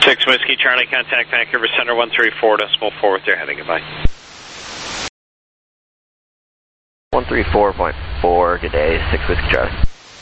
6 Whiskey Charlie, contact Vancouver Center 134.4 with your heading. Goodbye. 134.4, good day, 6 Whiskey Charlie.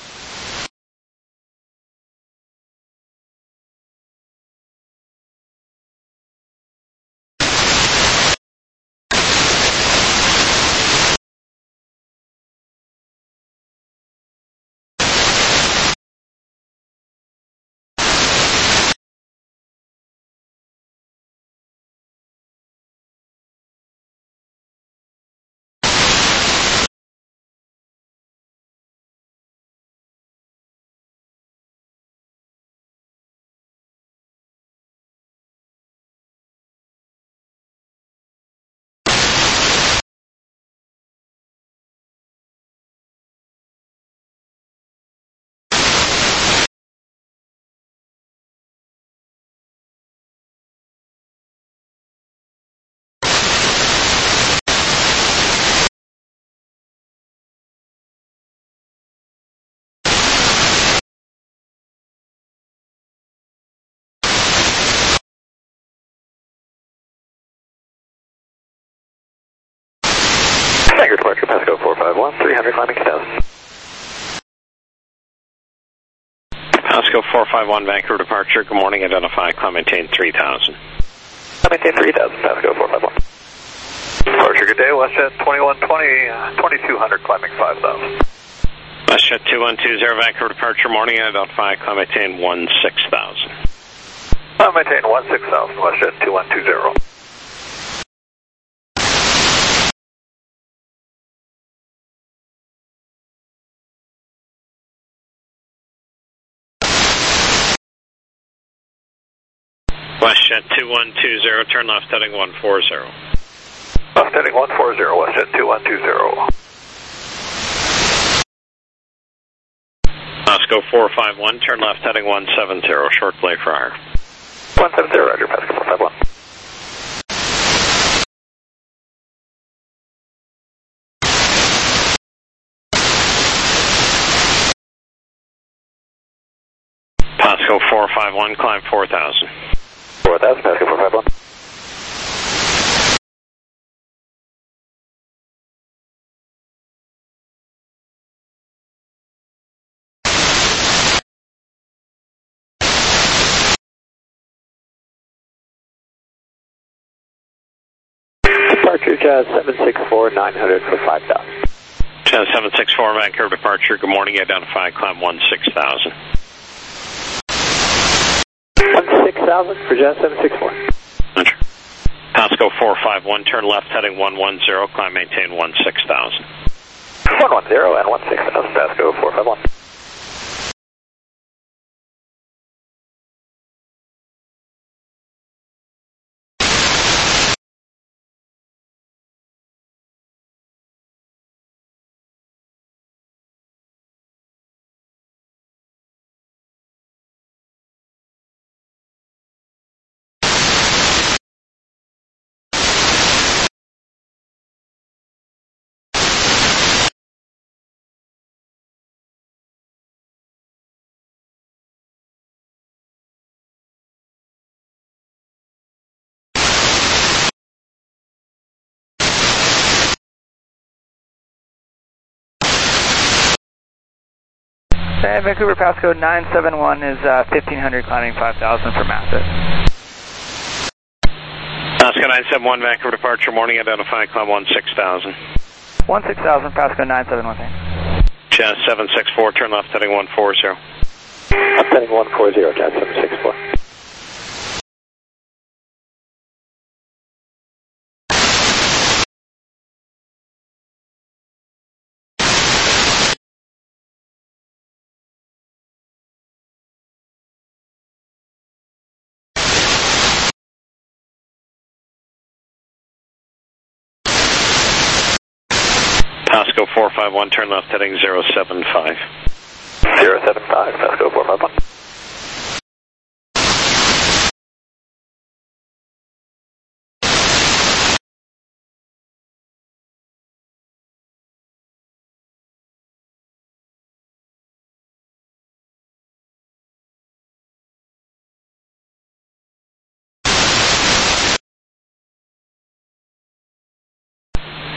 Staggered departure, Pasco 451, 300 climbing 2000. Pasco 451, Vancouver departure. Good morning, identify, climb maintain 3000. Climb maintain 3000, Pasco 451. Departure, good day, WestJet 2120, 2200 climbing 5000. WestJet 2120, Vancouver departure, morning, identify, climb maintain 16,000. Climb maintain 16,000, WestJet 2120. WestJet 2120, turn left heading 140. Left heading 140, WestJet 2120. Pasco 451, turn left heading 170, short play for hire. 170, roger, Pasco 451. Pasco 451, climb 4,000. 4,000, Pasco 451. Departure Jazz 764, 900 for 5,000. Jazz 764, Vancouver departure. Good morning, identify, climb 16,000. 16,000 for Jazz 764. Roger. Pasco 451, turn left heading 110, climb maintain 16,000. 110 and 16,000, Pasco 451. Vancouver Pasco 971 is 1500 climbing 5000 for Massive. Pasco 971, Vancouver departure, morning, identify, climb 16,000. 16,000, Pasco 971, thanks. Jazz 764, turn left heading 140. Left heading 140, Jazz 764. Pasco 451, turn left heading 075. 075, Pasco 451.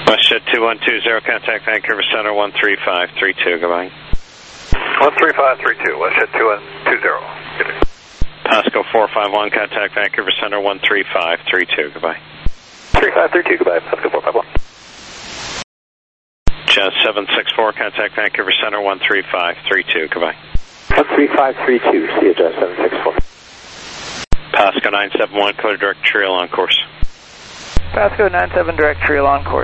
WestJet 2120, contact Vancouver Center 13532, goodbye. 13532, WestJet 2120. Pasco 451, contact Vancouver Center 13532, goodbye. 3532, goodbye, Pasco 451. Jazz 764, contact Vancouver Center 13532, goodbye. 13532, see you, Jazz 764. Pasco 971, clear direct trail on course. Pasco 97 direct trail on course.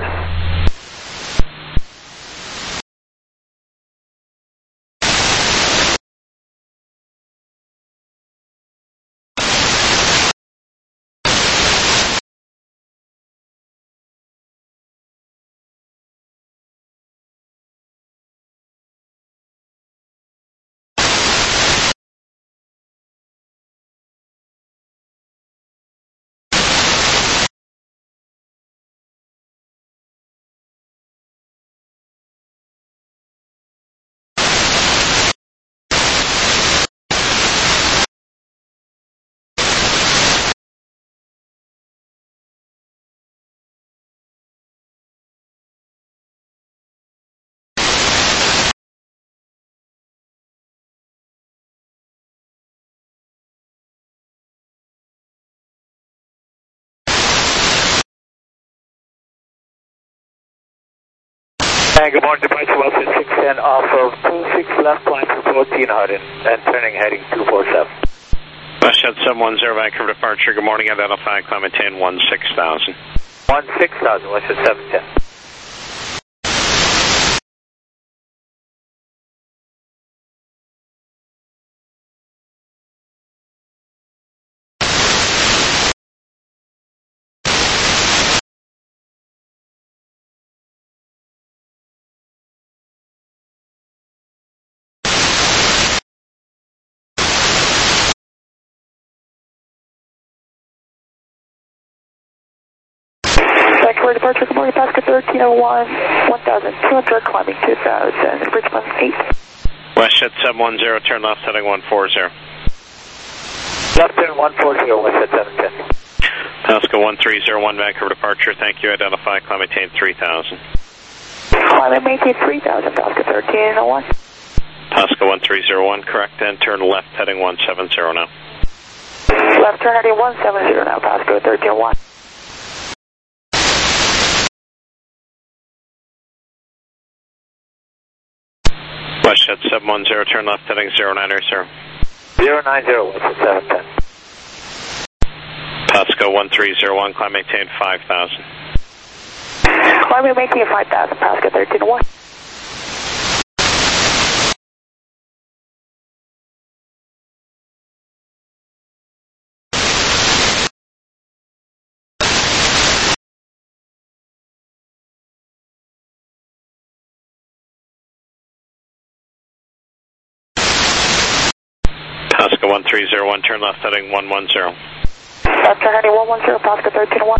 And good morning, departure WestJet 610 off of 26 left line for 1400 and turning heading 247. WestJet 710, Vancouver departure, good morning, identify, climb maintain 16000. 16000, WestJet 710. Vancouver departure, good morning, Pasco 1301, 1200, climbing 2000, Bridgman 8. WestJet 710, turn left, heading 140. Left turn 140, WestJet 710. Pasco 1301, Vancouver departure, thank you, identify, climb maintain 3000. Climbing maintain 3000, Pasco 1301. Pasco 1301, correct, and turn left, heading 170 now. Left turn heading 170 now, Pasco 1301. WestJet 710, turn left, heading 090. 090, WestJet 710. Pasco 1301, climb maintain 5000. Climbing maintain 5000, Pasco 1301. Pasco 1301, turn left, heading 110. Left turn heading 110, Pasco 1301.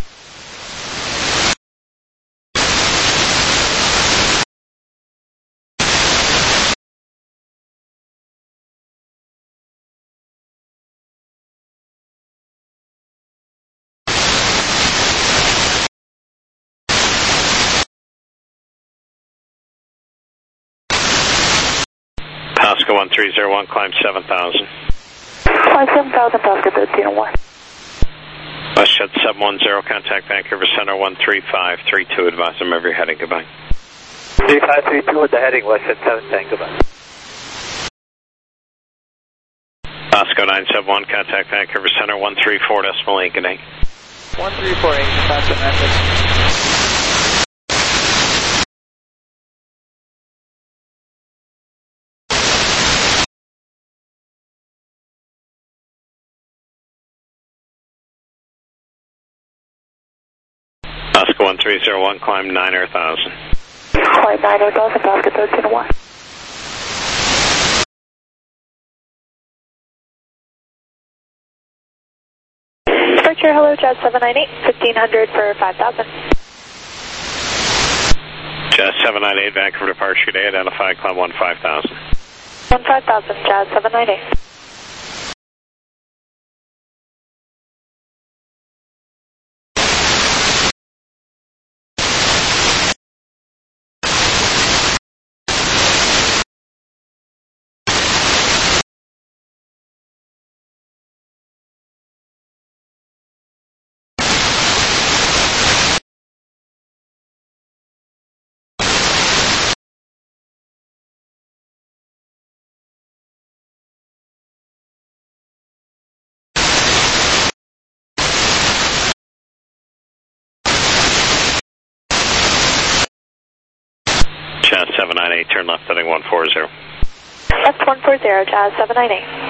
Pasco 1301, climb 7000. Climb 7000, Pasco 1301. WestJet 710, contact Vancouver Center 13532, advise them of your heading, goodbye. 3532 with the heading, WestJet 710, goodbye. Pasco 971, contact Vancouver Center 134.8, good night. 1348, Pasco 96. Pasco 1301, climb 9000. Climb 9000, Pasco 1301. Departure, hello, Jazz 798, 1500 for 5000. Jazz 798, Vancouver departure today, identify, climb 15000. 15000, Jazz 798. Jazz 798, turn left heading 140. Left 140, Jazz 798.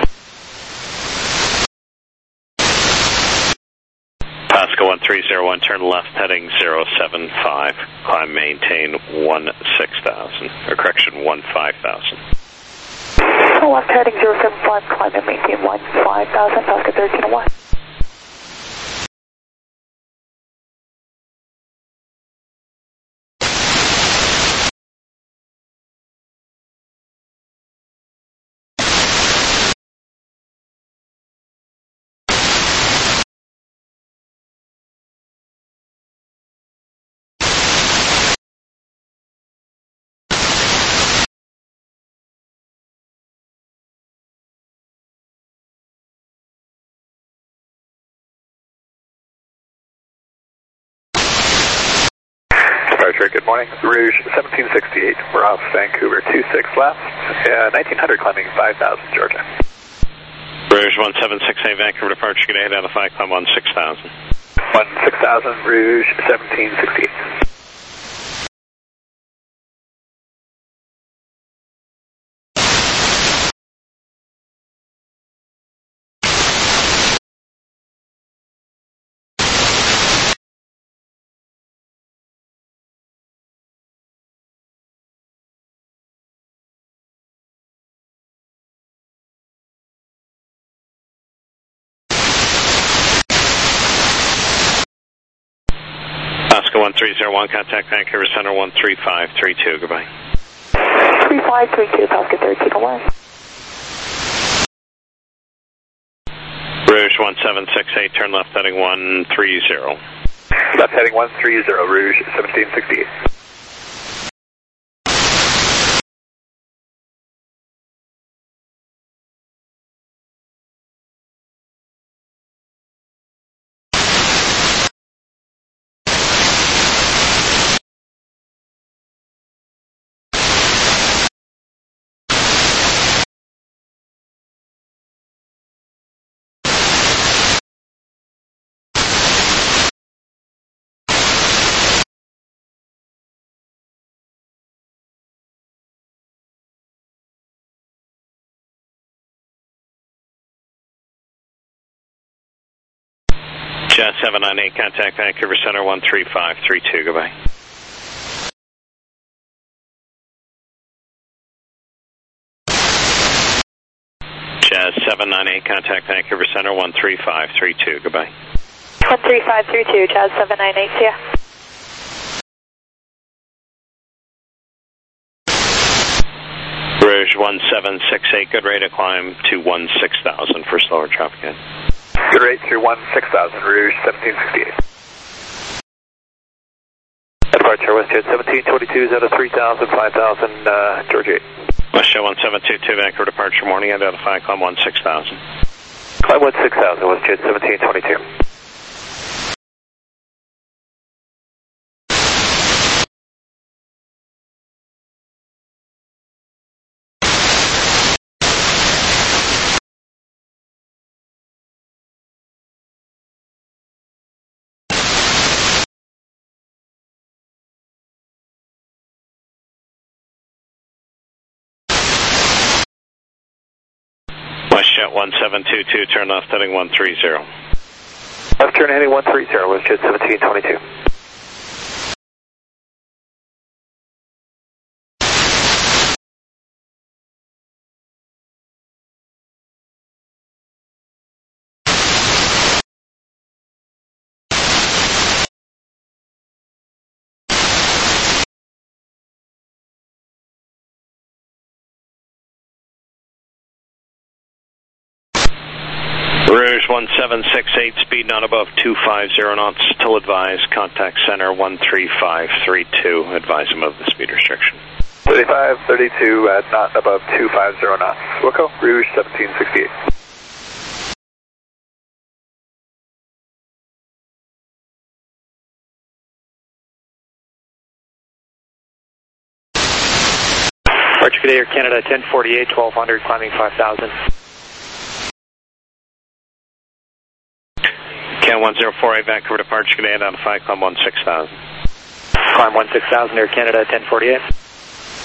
Pasco 1301, turn left heading 075, climb maintain 16,000, or correction 15,000. Left heading 075, climb and maintain 15,000, Pasco 1301. Good morning. Rouge 1768. We're off Vancouver 26 left. 1900 climbing 5,000, Georgia. Rouge 1768, Vancouver departure, get ahead out of 5, climb 16,000. 16,000, Rouge 1768. Pasco 1301, contact Vancouver Center 13532, goodbye. 3532, Pasco 1301. Rouge 1768, turn left heading 130. Left heading 130, Rouge 1768. Jazz 798, contact Vancouver Center 13532, goodbye. Jazz 798, contact Vancouver Center 13532, goodbye. 13532, Jazz 798, see ya. Rouge 1768, good rate of climb to 16,000 for slower traffic in. Good rate to 16,000, Rouge 1768. Departure WestJet 1722 out of 3,000, 5,000, Georgia 8. WestJet 1722, Vancouver departure morning, out of 5, climb 16,000. Climb 16,000, WestJet 1722. WestJet 1722, turn left heading 130. Left turn heading 130, WestJet 1722. Rouge 1768, speed not above 250 knots, till advised, contact center 13532, advise him of the speed restriction. 3532 at not above 250 knots. Wilco, Rouge 1768. Departure Good Air Canada 1048, 1200, climbing 5,000. Can 1048, Vancouver departure Good Air, out of 5, climb 16,000. Climb 16,000, Air Canada 1048.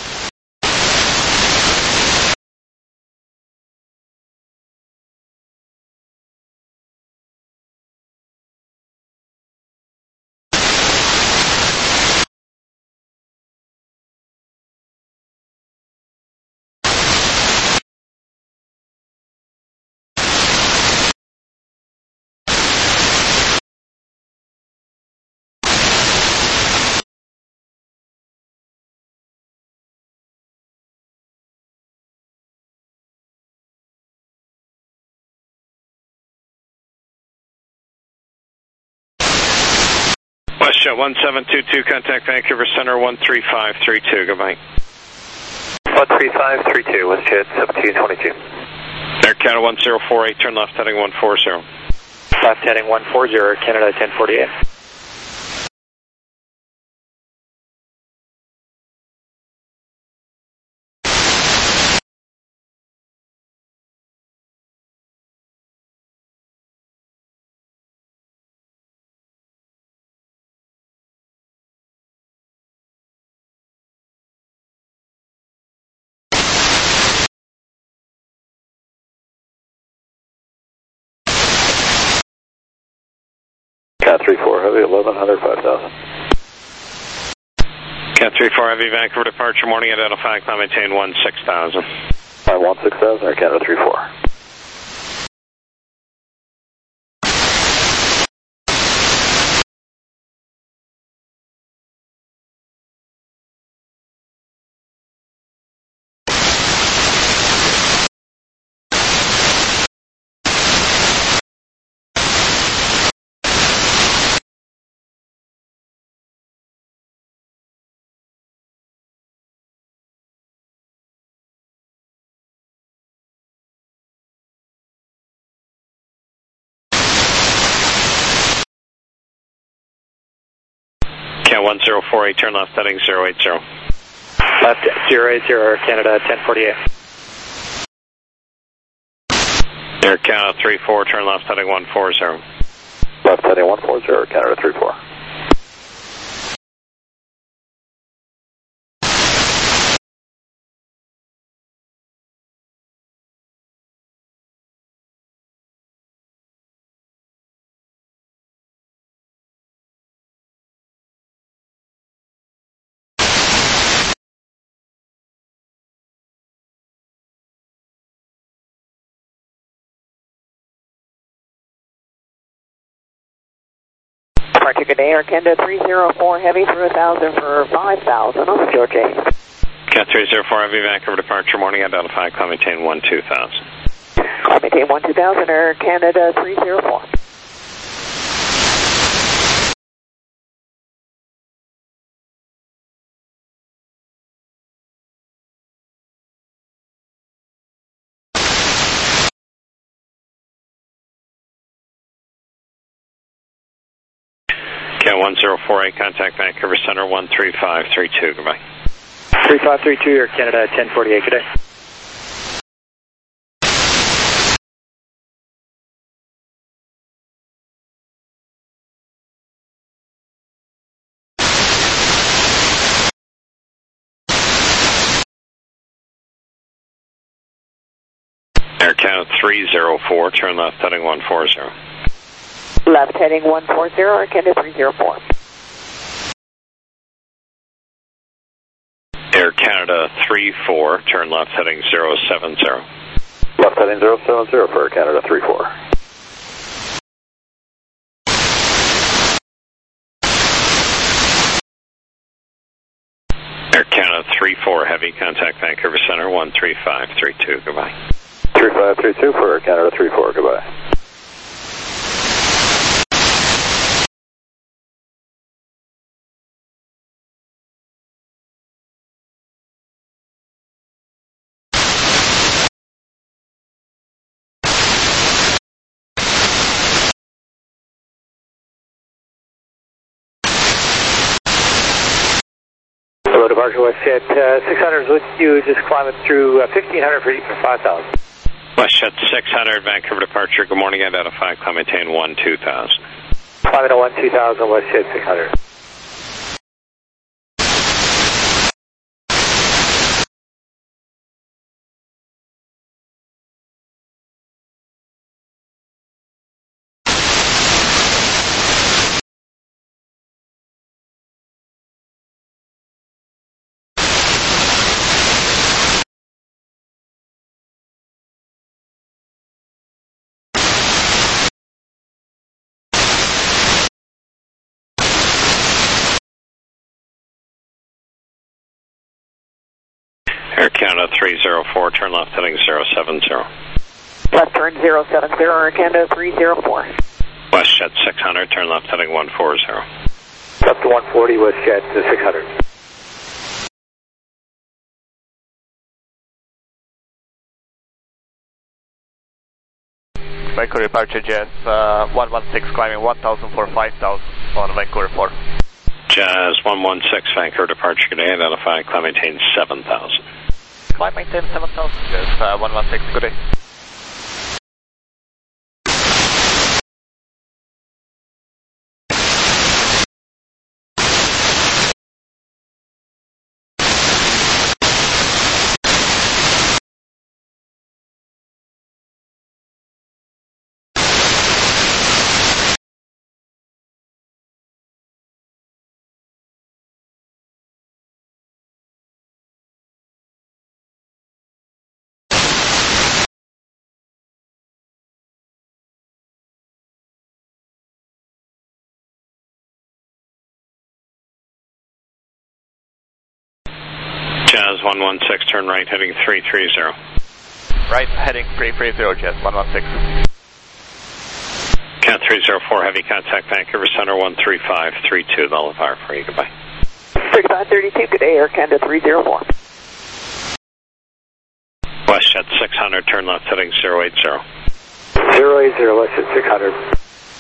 WestJet 1722, contact Vancouver Center 13532, goodbye. 13532, WestJet 1722. Air Canada 1048, turn left heading 140. Left heading 140, Canada 1048. Cat 34 Heavy, 1100, 5000. Cat 34 Heavy, Vancouver departure, morning, identify, climb, maintain 16000. 16000, Air Canada 34. Cat 1048, turn left heading 080. Left 080, Canada 1048. Air Canada 34, turn left heading 140. Left heading 140, Canada 34. Departure, good day, Air Canada 304 Heavy through 1000 for 5000 on the George A. Cat 304 Heavy, Vancouver departure, morning, identify, climb, maintain 12000. Climb, maintain 12000, Air Canada 304. Cat 1048, contact Vancouver Center 13532, goodbye. 3532, Air Canada 1048, good day. Air Canada 304, turn left heading 140. Left heading 140, Air Canada 304. Air Canada 34, turn left heading 070. Left heading 070 for Air Canada 34. Air Canada 34 Heavy, contact Vancouver Center 13532, goodbye. 3532 for Air Canada 34, goodbye. Hello, departure WestJet 600 is with you, just climbing through 1500 for 5000. WestJet 600, Vancouver departure, good morning, identify, climb, maintain 12000. Climbing to 12000, WestJet 600. Air Canada 304, turn left heading 070. Left turn 070, Air Canada 304. WestJet 600, turn left heading 140. Up to 140 WestJet 600. Vancouver departure Jazz 116 climbing 1000 for 5000 on Vancouver 4. Jazz 116 Vancouver departure today, identify, climb maintain 7000. Climb maintain 7000, Jazz 116, good day. Jazz 116, turn right, heading 330. Right, heading 330, Jazz 116. Cat 304, heavy contact Vancouver Center 13532. They'll fire for you. Goodbye. 3532, good day, Air Canada 304. WestJet 600, turn left, heading 080. 080, WestJet 600.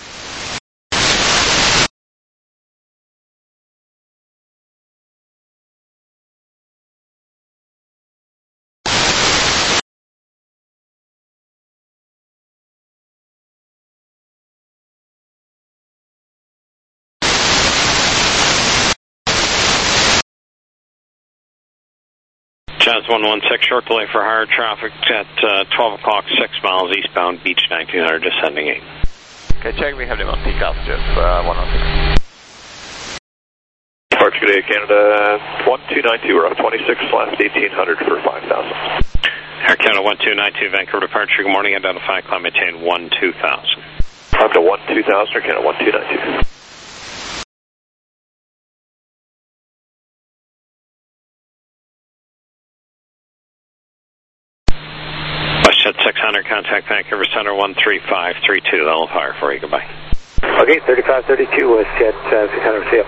Jazz 116, short delay for higher traffic at 12 o'clock, 6 miles eastbound, Beach 1900, descending 8. Okay, check, we have them on peak off, Jazz 116. Departure good day, Canada 1292, we're up 26, last 1800 for 5000. Air Canada 1292, Vancouver departure, good morning, identify, climb maintain 12000. Up to 12000, Air Canada 1292. WestJet 600, contact Vancouver Center 13532. They'll fire for you. Goodbye. Okay, 3532 WestJet 600, see ya.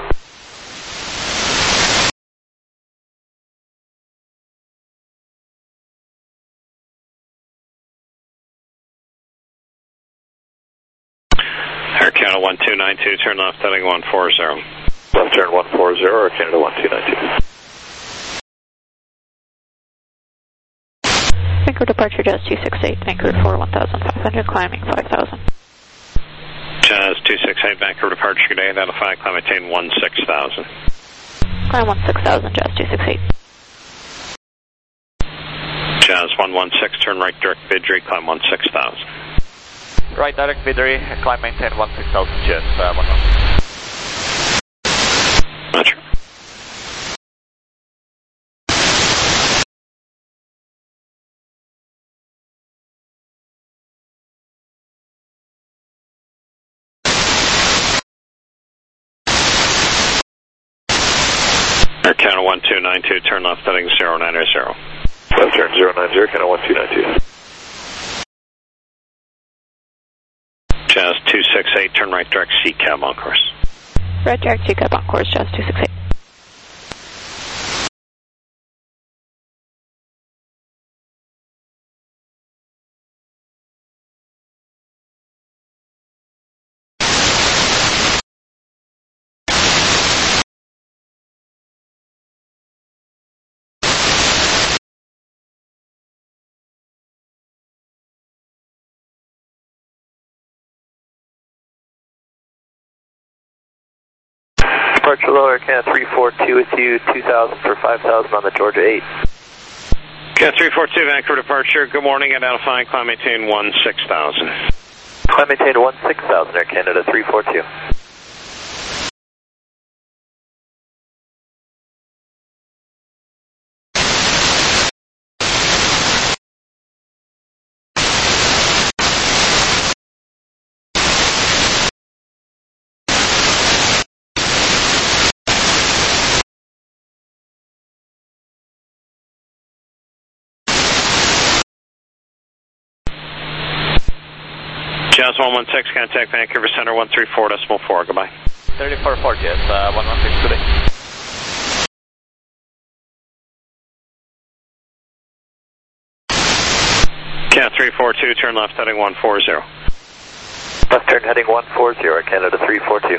Air Canada 1292, turn left, heading 140. Left turn 140, Air Canada 1292. Vancouver departure Jazz 268, Vancouver 4 1500, climbing 5000. Jazz 268, Vancouver departure today, identify, climb maintain 16000. Climb 16000, Jazz 268. Jazz 116, turn right direct Bidri, climb 16000. Right direct Bidri, climb maintain 16000, Jazz 116. Roger. Air Canada 1292, turn left, heading 090. Left turn 090, Canada 1292. Jazz 268, turn right direct CCAB on course. Right direct CCAB on course, Jazz 268. Departure lower, Canada 342 with you, 2000 for 5000 on the Georgia 8. Cat 342, Vancouver departure, good morning, identifying, climb maintain 16000. Climb maintain 16000, Air Canada 342. Jazz 116, contact Vancouver Center 134.4. Goodbye. 3440, yes, 116 today. Cat 342, turn left heading 140. Left turn heading 140, Canada 342.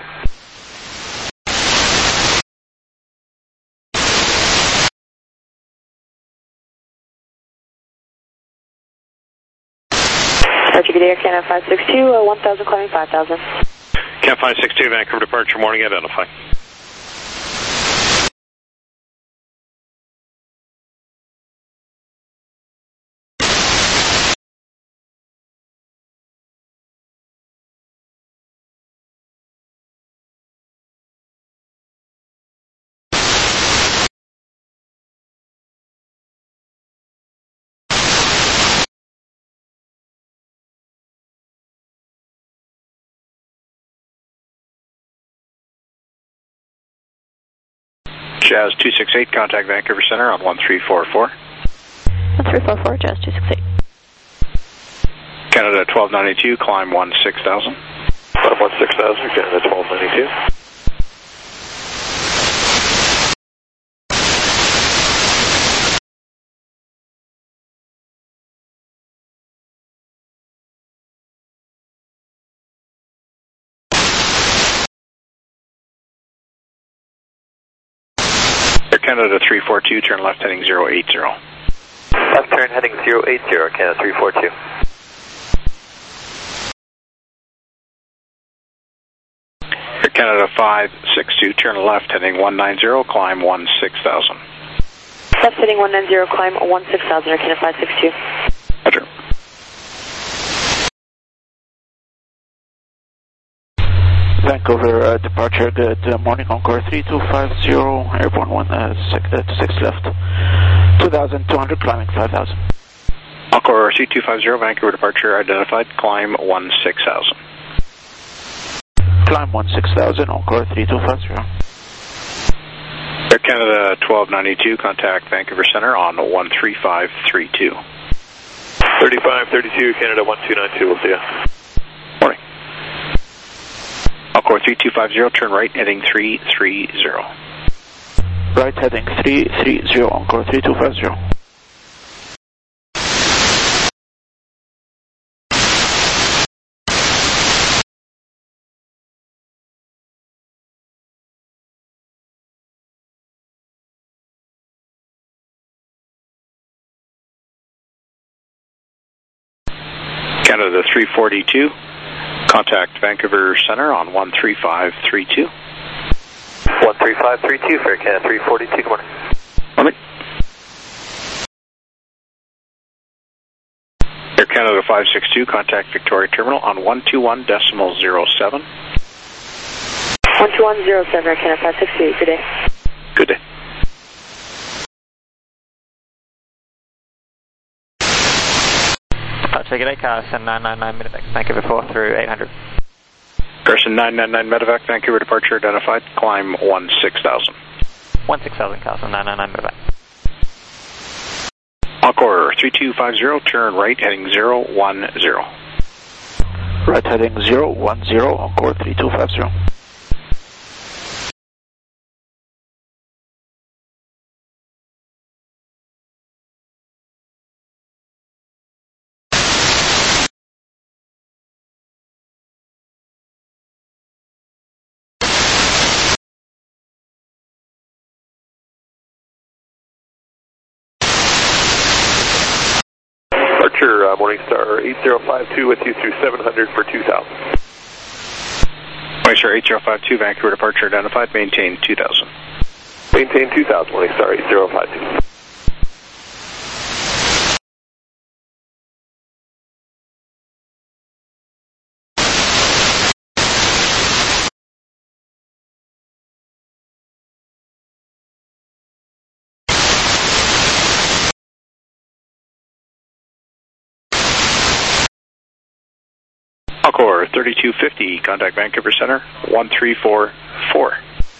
Departure good day, Canada 562, 1000 climbing 5000. Cat 562, Vancouver departure, morning, identify. Jazz 268, contact Vancouver Center on 1344. 1344, Jazz 268. Canada 1292, climb 16,000. 16,000, Canada 1292. Canada 342, turn left heading 080. Left turn heading 080, Canada 342. Air Canada 562, turn left heading 190, climb 16,000. Left heading 190, climb 16,000, Air Canada 562. Roger. Vancouver departure, good morning, Encore 3250, airborne 26 left, 2,200, climbing 5,000. Encore 3250, Vancouver departure, identified, climb 16,000. Climb 16,000, Encore 3250. Air Canada 1292, contact Vancouver Center on 13532. 3532, Canada 1292, we'll see you. Morning. Encore 3250, turn right heading 330. Right heading 330, Encore 3250. Canada 342, contact Vancouver Center on 13532. 13532 for Canada 342, good morning. Morning. Air Canada 562, contact Victoria Terminal on 121.07. 12107, Air Canada 568, good day. Good day. Departure good day, Carson 999 Medevac, Vancouver 4 through 800. Carson 999 Medevac, Vancouver departure identified, climb 16,000. 16,000, Carson 999 Medevac. Encore 3250, turn right heading 010. Right heading 010, Encore 3250. Departure, Morningstar 8052 with you through 700 for 2,000. Morningstar 8052, Vancouver departure identified, maintain 2,000. Maintain 2,000, Morningstar 8052. Encore 3250, contact Vancouver Center 1344.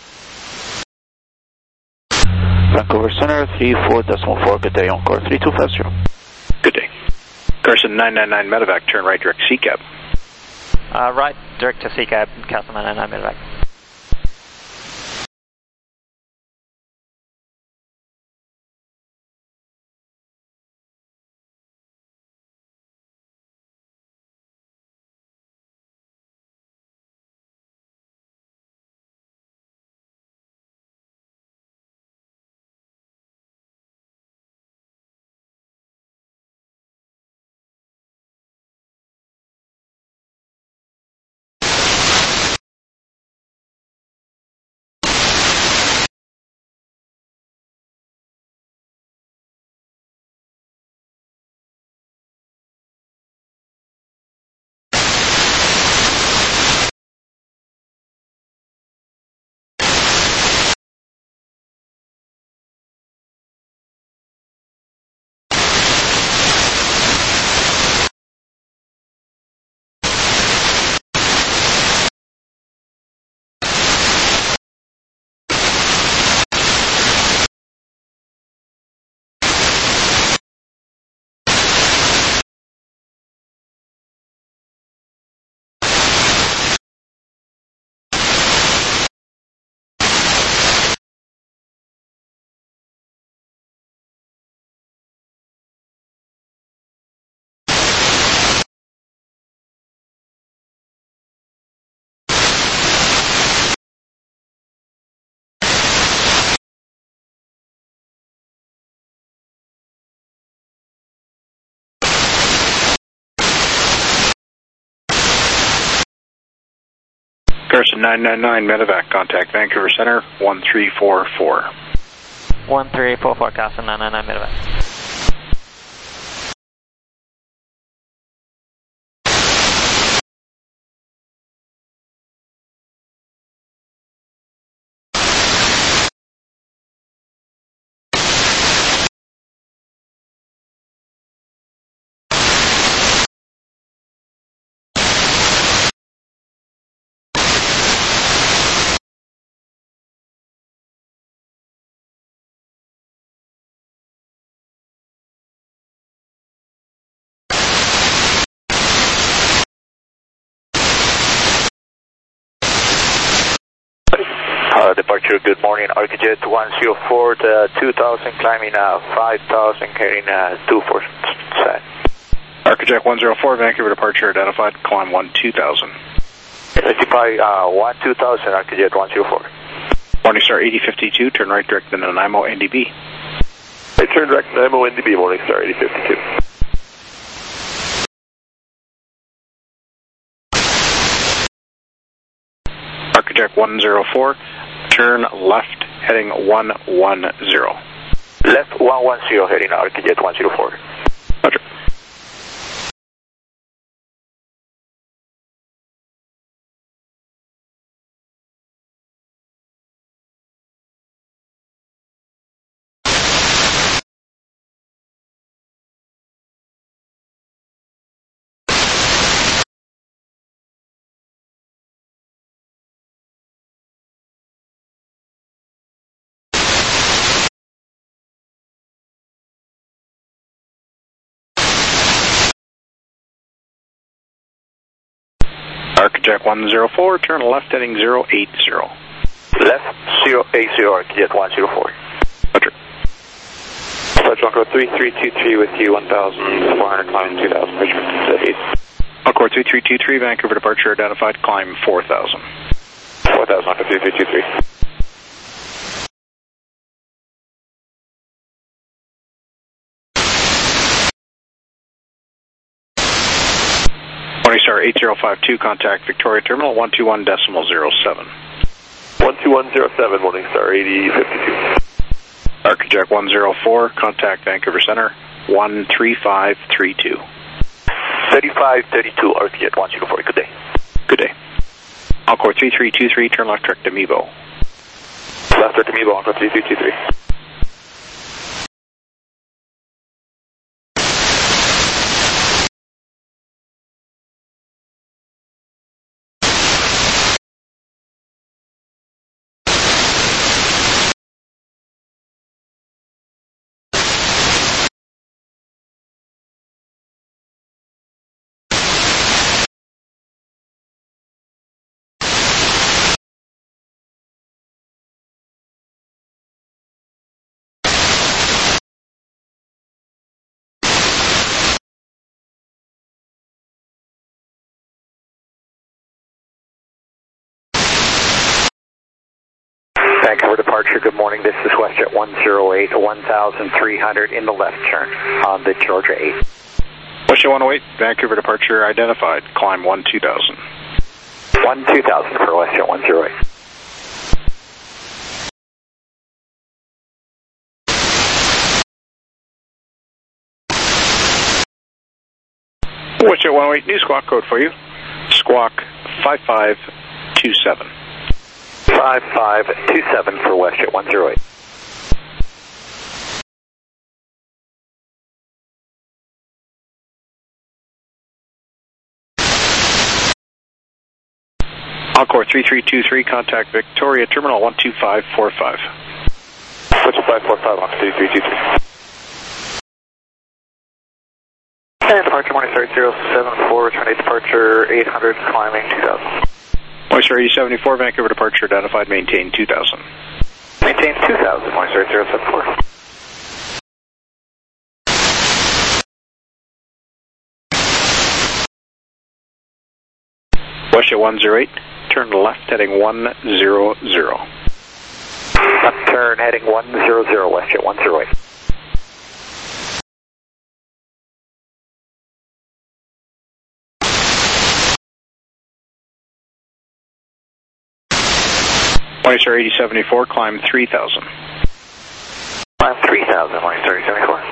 Vancouver Center 34.4, good day, Encore 3250. Good day. Carson 999 Medevac, turn right direct CCAB. Right, direct to CCAB, Carson 999 Medevac. Carson 999 Medevac, contact Vancouver Center 1344. 1344, Carson 999 Medevac. Departure, good morning. ArcaJet 104 to 2000, climbing 5000, heading 24 set. ArcaJet 104, Vancouver departure identified, climb 2000. Identify 2000, ArcaJet 104. Morningstar 8052, turn right direct to Nanaimo NDB. I turn direct to Nanaimo NDB, Morningstar 8052. ArcaJet 104, turn left, heading 110. Left 110, heading ArcaJet 104. Roger. ArcaJet 104, turn left, heading 080. Left 080, ArcaJet 104. Roger. Approach Encore 3323 with you, 1400, climbing 2000, Richmond, 8. Encore 3323, Vancouver departure identified, climb 4000. 4000, Encore 3323. Morningstar 8052, contact Victoria Terminal 121.07. 12107, Morningstar 8052. ArcaJet 104, contact Vancouver Center 13532. 3532, ArcaJet 104, good day. Good day. Encore 3323, turn left direct to Mevo. Left direct to Mevo, Encore 3323. Vancouver departure, good morning. This is WestJet 108, 1300 in the left turn on the Georgia 8. WestJet 108, Vancouver departure identified, climb 2000. 2000 for WestJet 108. WestJet 108, new squawk code for you. Squawk 5527. 5527 for WestJet 108. Encore 3323, contact Victoria Terminal 12545. 12545 on 3323. And departure Morningstar 8074, return departure 800, climbing 2000. Morningstar 8074, Vancouver departure identified, maintain 2000. Maintain 2000, Morningstar 8074. WestJet 108, turn left heading 100. Left turn heading 100, WestJet 108. Morningstar 8074, climb 3000. Climb 3000, Morningstar 8074.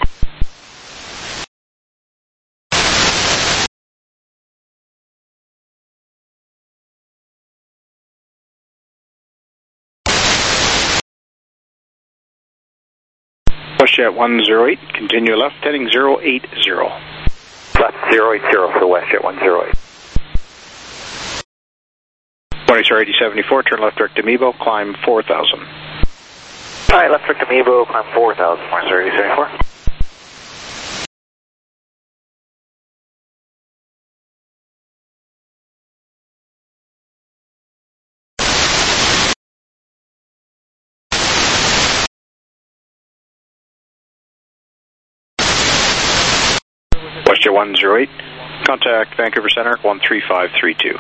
WestJet 108, continue left, heading 080. Left 080 for WestJet 108. Morningstar 8074, turn left direct to Mebo, climb 4000. Alright, left direct to Mebo, climb 4000, Morningstar 8074. WestJet 108, contact Vancouver Center 13532.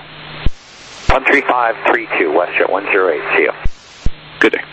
13532, WestJet 108, see you. Good day.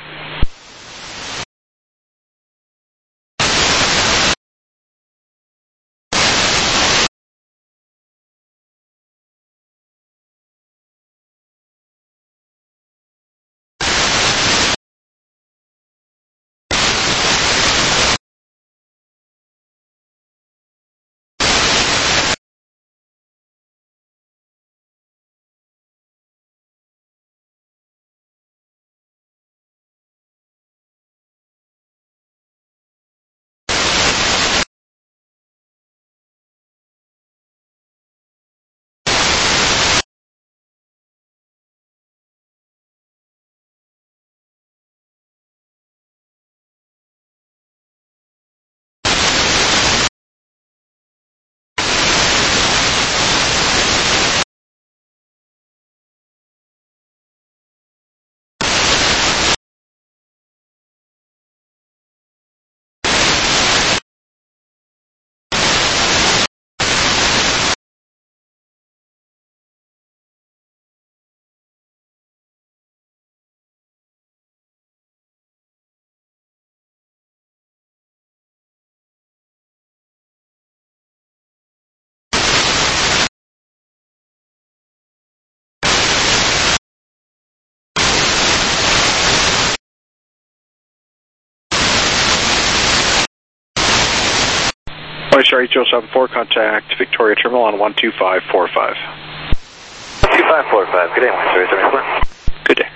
Morningstar 8074, contact Victoria Terminal on 12545. 12545, good day, Morningstar 8074. Good day.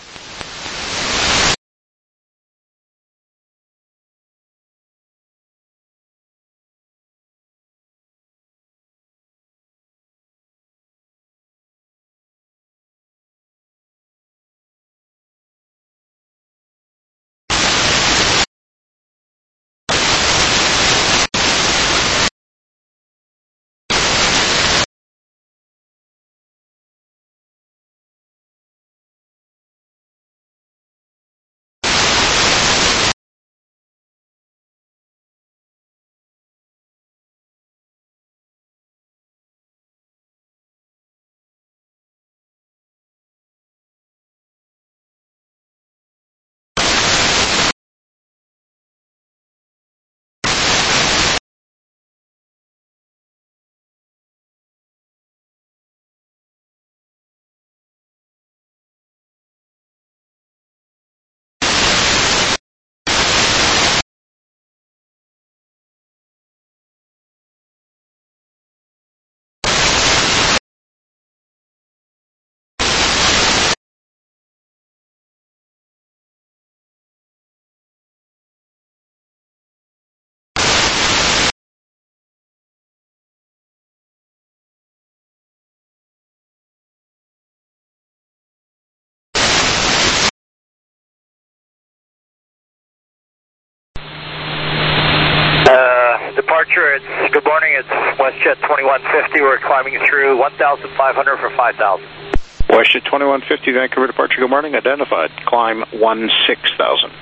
Departure, good morning, it's WestJet 2150, we're climbing through 1,500 for 5,000. WestJet 2150, Vancouver departure, good morning, identified, climb 16,000.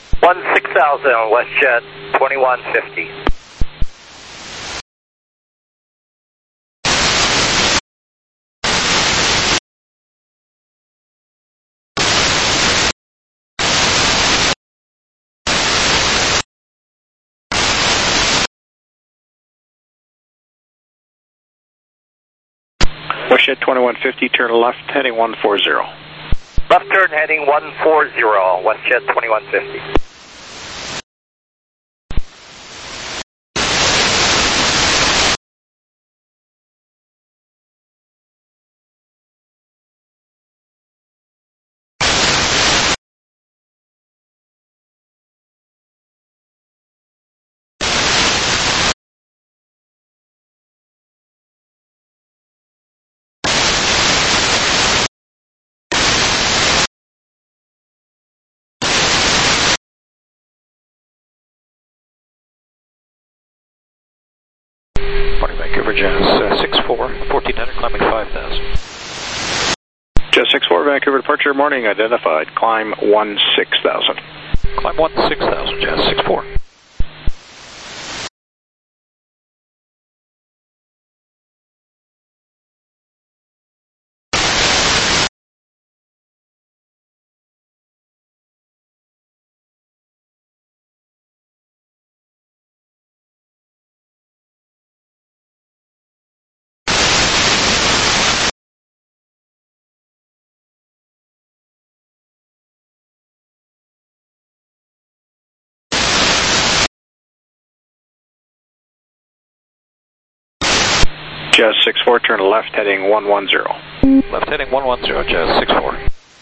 16,000, WestJet 2150. WestJet 2150, turn left, heading 140. Left turn heading 140, WestJet 2150. Morning, Vancouver, Jazz 64, 1400, climbing 5,000. Jazz 64, Vancouver departure, morning, identified, climb 16,000. Climb 16,000, Jazz 64. Jazz 64, turn left heading 110. Left heading 110, Jazz 64.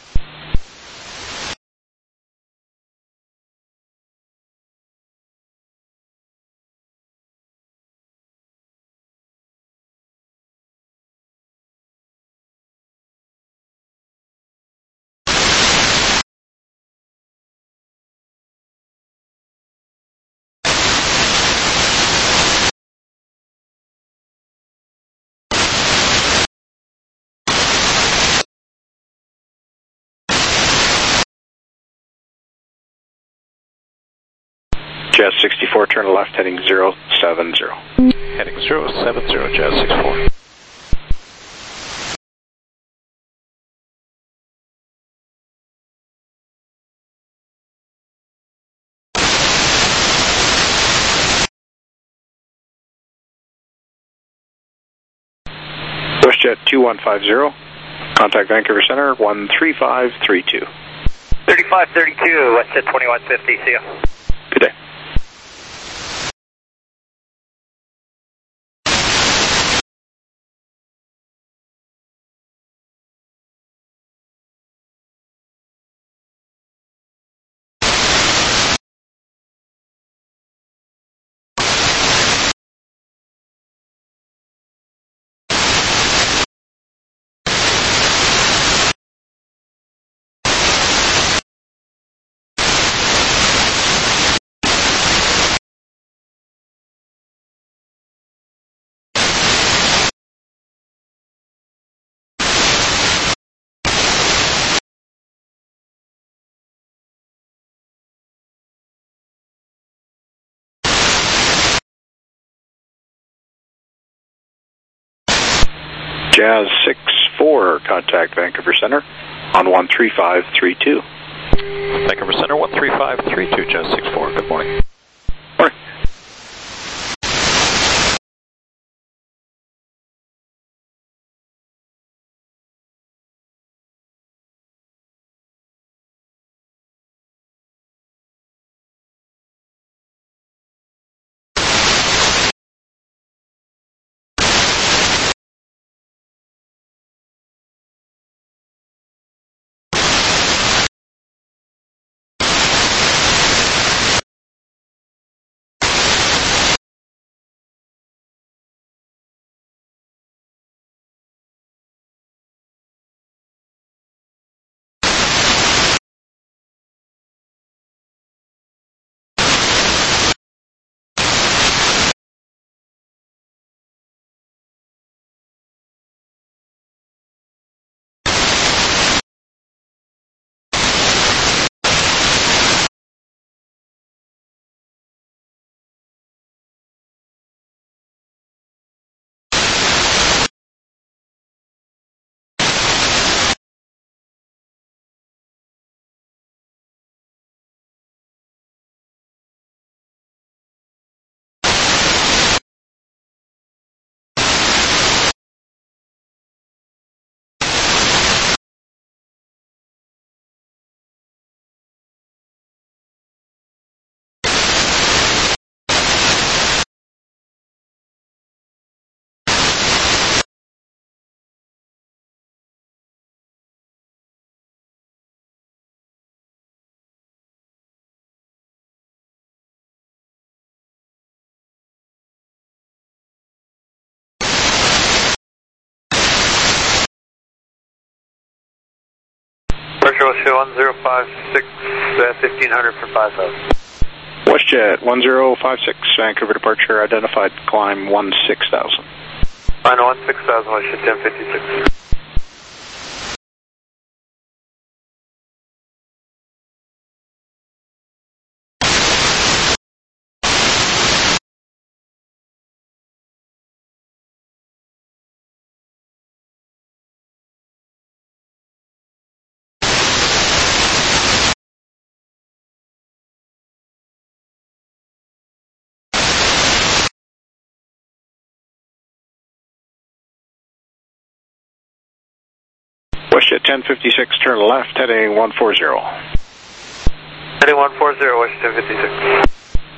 Jazz 64, turn left heading 070. Heading 070, Jazz 64. WestJet 2150, contact Vancouver Center 13532. 3532, WestJet 2150, see ya. Good day. Jazz 64, contact Vancouver Center on 13532. Vancouver Center 13532, Jazz 64. Good morning. Departure WestJet 1056 at 1500 for 5000. WestJet 1056, Vancouver departure identified, climb 16,000. Final 16,000, WestJet 1056. WestJet 1056, turn left, heading 140. Heading 140, WestJet 1056.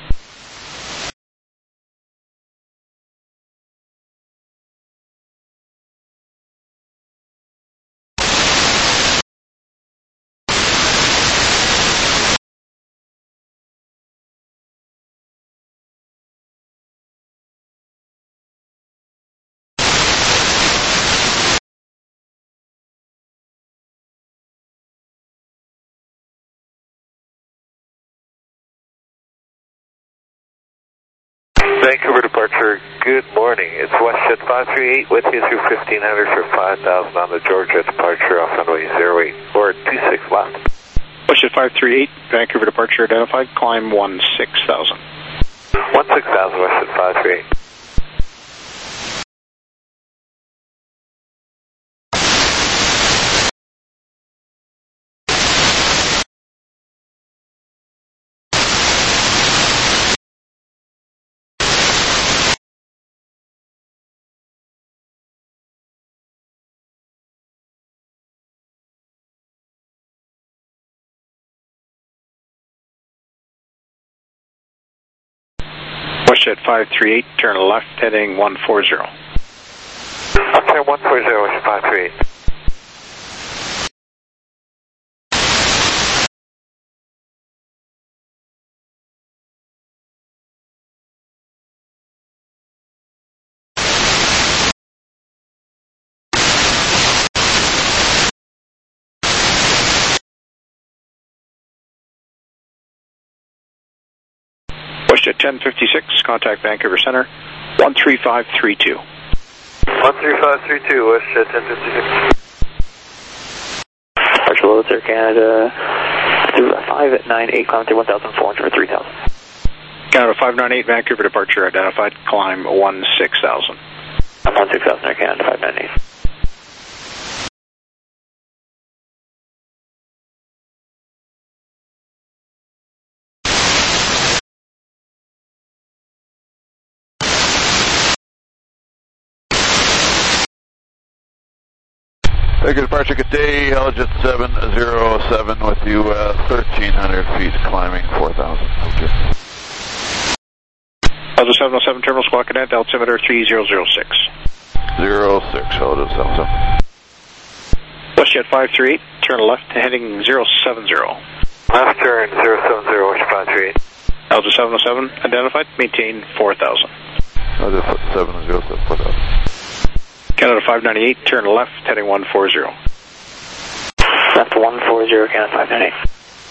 Vancouver departure, good morning. It's WestJet 538 with you through 1500 for 5,000 on the Georgia departure off runway 08 or 26 left. WestJet 538, Vancouver departure identified, climb 16,000. 16,000, WestJet 538. WestJet 538, turn left, heading 140. Okay, 140, WestJet 538. WestJet 1056, contact Vancouver Center, 13532. 13532, WestJet 1056. Departure loads Air Canada through 598, climb to 1,400 for 3,000. Canada 598, Vancouver departure identified, climb 16,000. I'm 16,000 Air Canada 598. Good departure, good day. Helijet 707 with you, 1,300 feet, climbing 4,000. Okay. Helijet 707, terminal squawk cadet, altimeter 3006. 06, Helijet 707. WestJet 538, turn left, heading 070. Left turn 070, WestJet 538. Helijet 707, identified, maintain 4,000. Helijet 707, 4,000. Canada 598, turn left, heading 140. Left 140, Canada 598.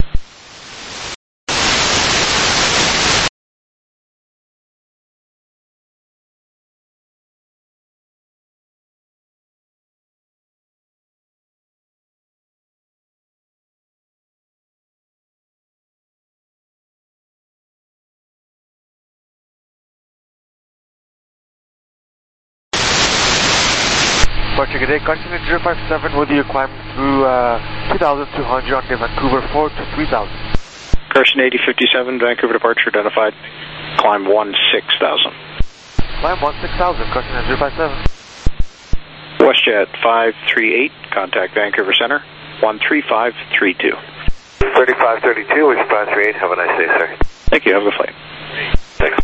Departure, good day. Continue 057 with you, climbing through 2,200 on Vancouver 4 to 3,000. Carson 8057, Vancouver departure identified, climb 16,000. Climb 16,000, Carson 057. WestJet 538, contact Vancouver Center, 13532. 3532, WestJet 538, have a nice day, sir. Thank you, have a good flight. Thanks.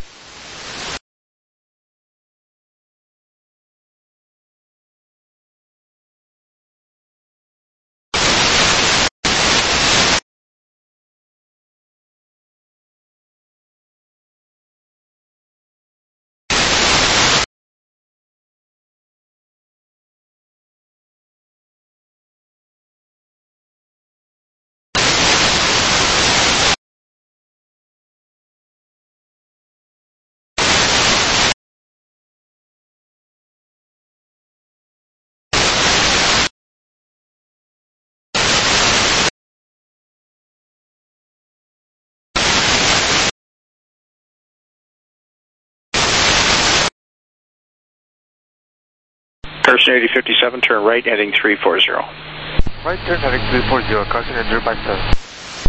Carson 8057, turn right, heading 340. Right turn heading 340, Carson at 057.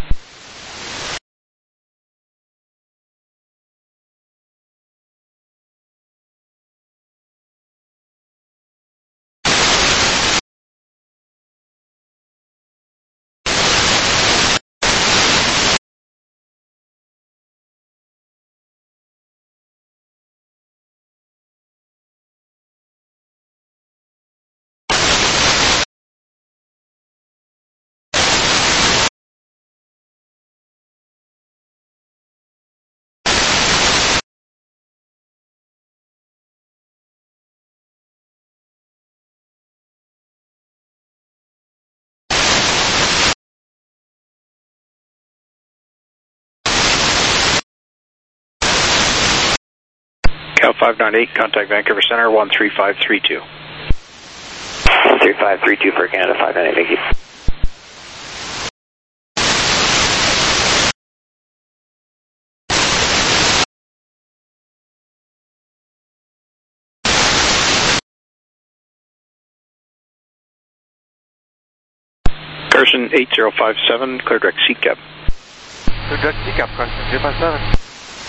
Cal 598, contact Vancouver Center 13532. 13532 for Canada 598, thank you. Carson 8057, clear direct seat cap. Clear direct seat cap, Carson 057.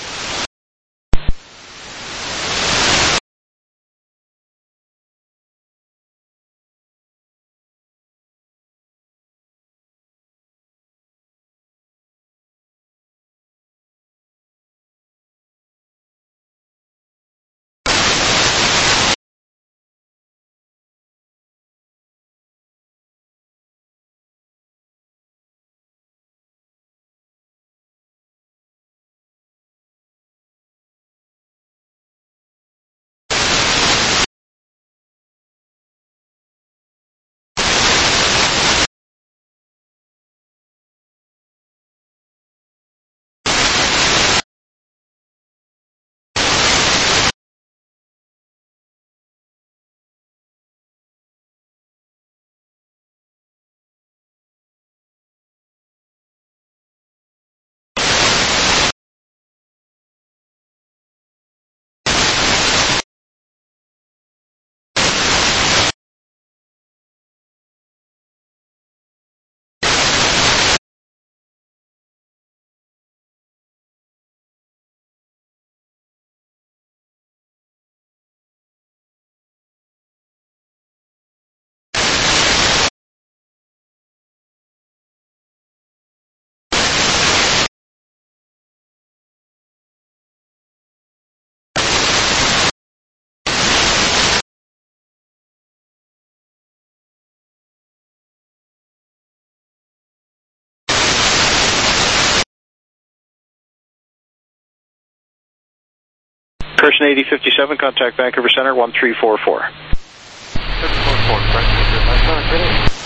Carson 8057, contact Vancouver Center 1344. 744, Carson 057.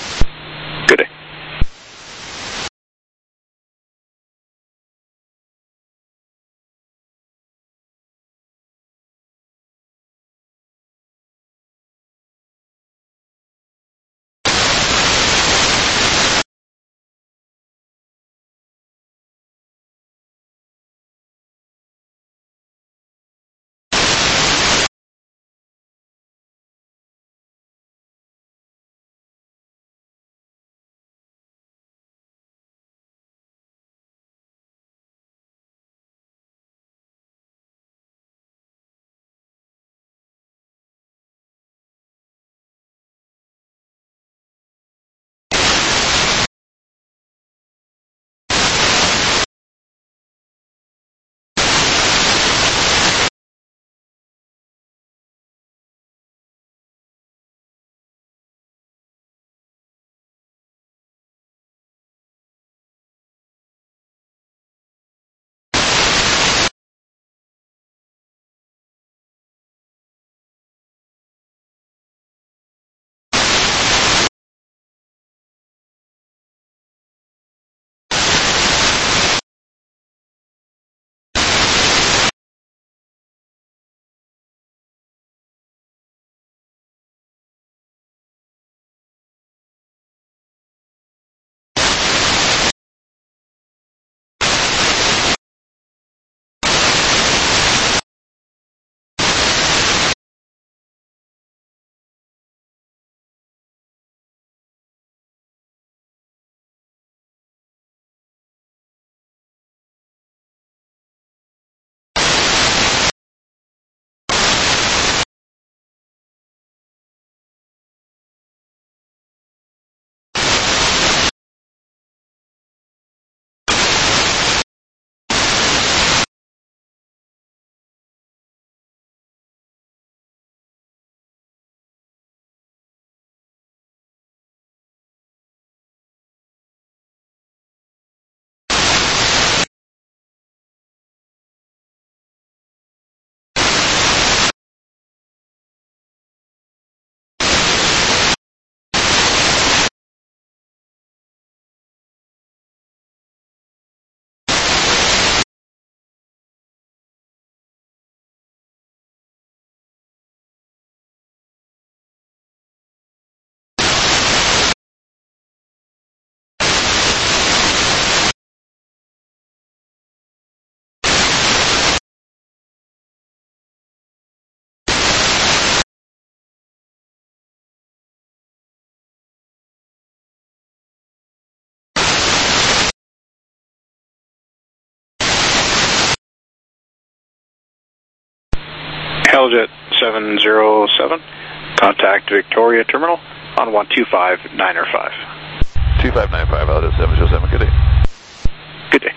Helljet 707. Contact Victoria Terminal on 125.905. 2595, Helljet 707, good day. Good day.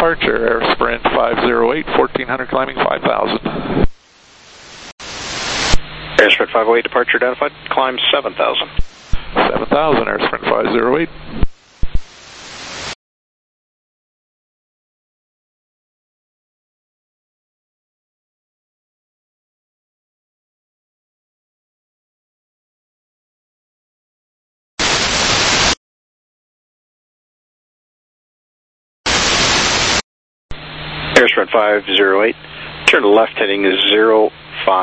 departure, Air Sprint 508, 1400 climbing 5000. Air Sprint 508, departure identified, climb 7000. 7000, Air Sprint 508. Air Sprint 508, turn left heading 050.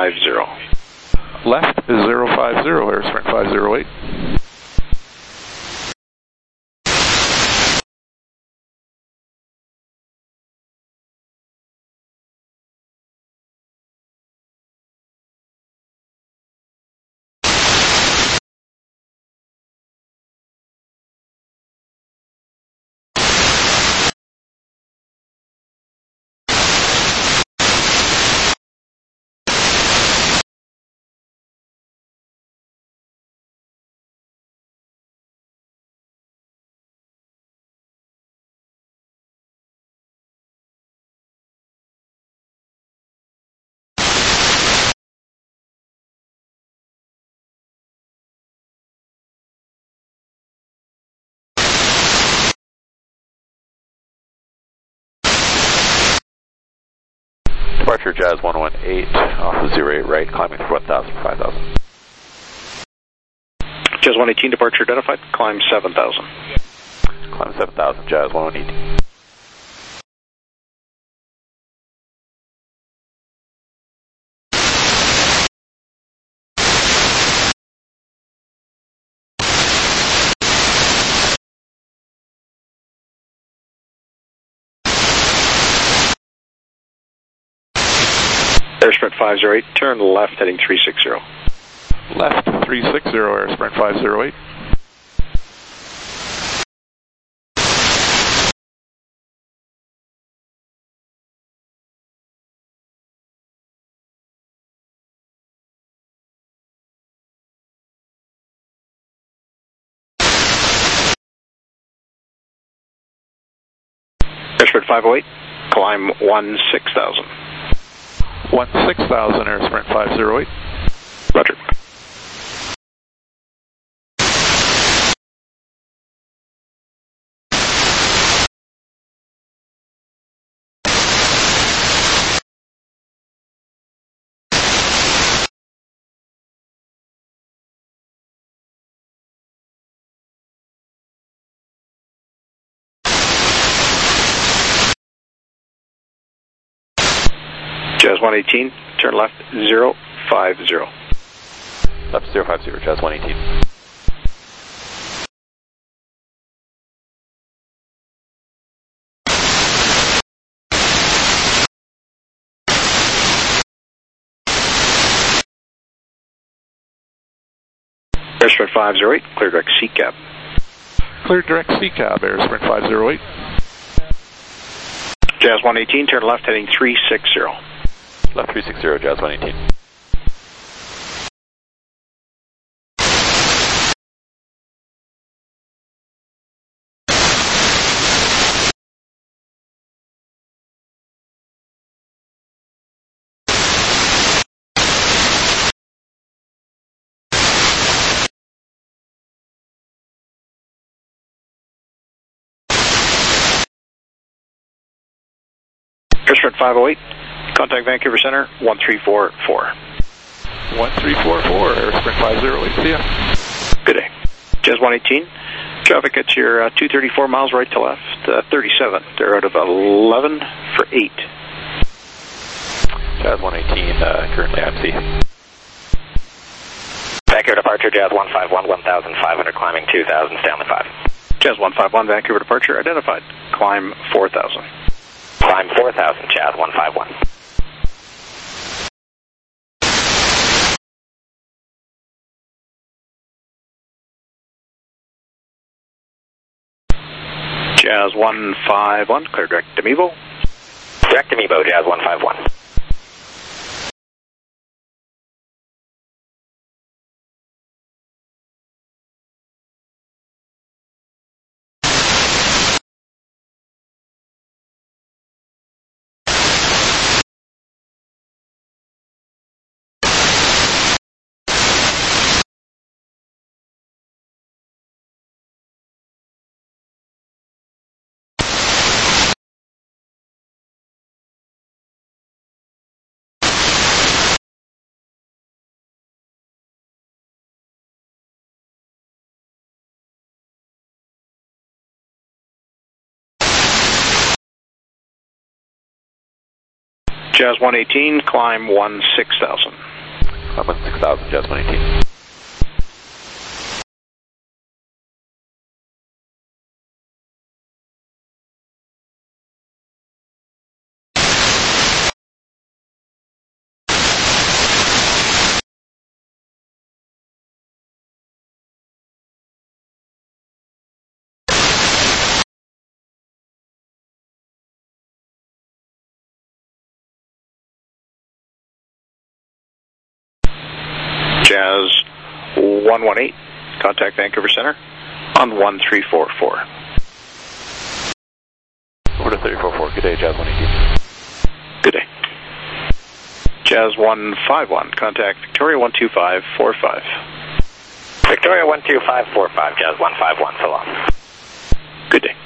Left is 050, Air Sprint 508. Departure Jazz 118, off of 08 right, climbing 1000, 5000. Jazz 118, departure identified, climb 7000. Climb 7000, Jazz 118. Air Sprint 508, turn left heading 360. Left 360, Air Sprint 508. Air Sprint 508, climb 16,000. 16,000, Air Sprint 508. Roger. Jazz 118, turn left 050. Left 050, Jazz 118. Air Sprint 508, clear direct C-cab. Clear direct C-cab, Air Sprint 508. Jazz 118, turn left heading 360. Left 360, Jazz 118. Air Sprint 508, contact Vancouver Center 1344. 1344, Air Sprint 508, see ya. Good day. Jazz 118, traffic at your 234 miles right to left, 37. They're out of 11 for 8. Jazz 118, currently MC. Vancouver departure, Jazz 151, 1,500, climbing 2,000, Stanley 5. Jazz 151, Vancouver departure identified, climb 4,000. Climb 4,000, Jazz 151. Jazz 151, clear direct to Mevo. Direct to Mevo, Jazz 151. Jazz 118, climb 16,000. Climb 16,000, Jazz 118. Jazz 118, contact Vancouver Center on 1344. Over to 344, good day, Jazz 118. Good day. Jazz 151, contact Victoria 12545. Victoria 12545, Jazz 151, so long. Good day.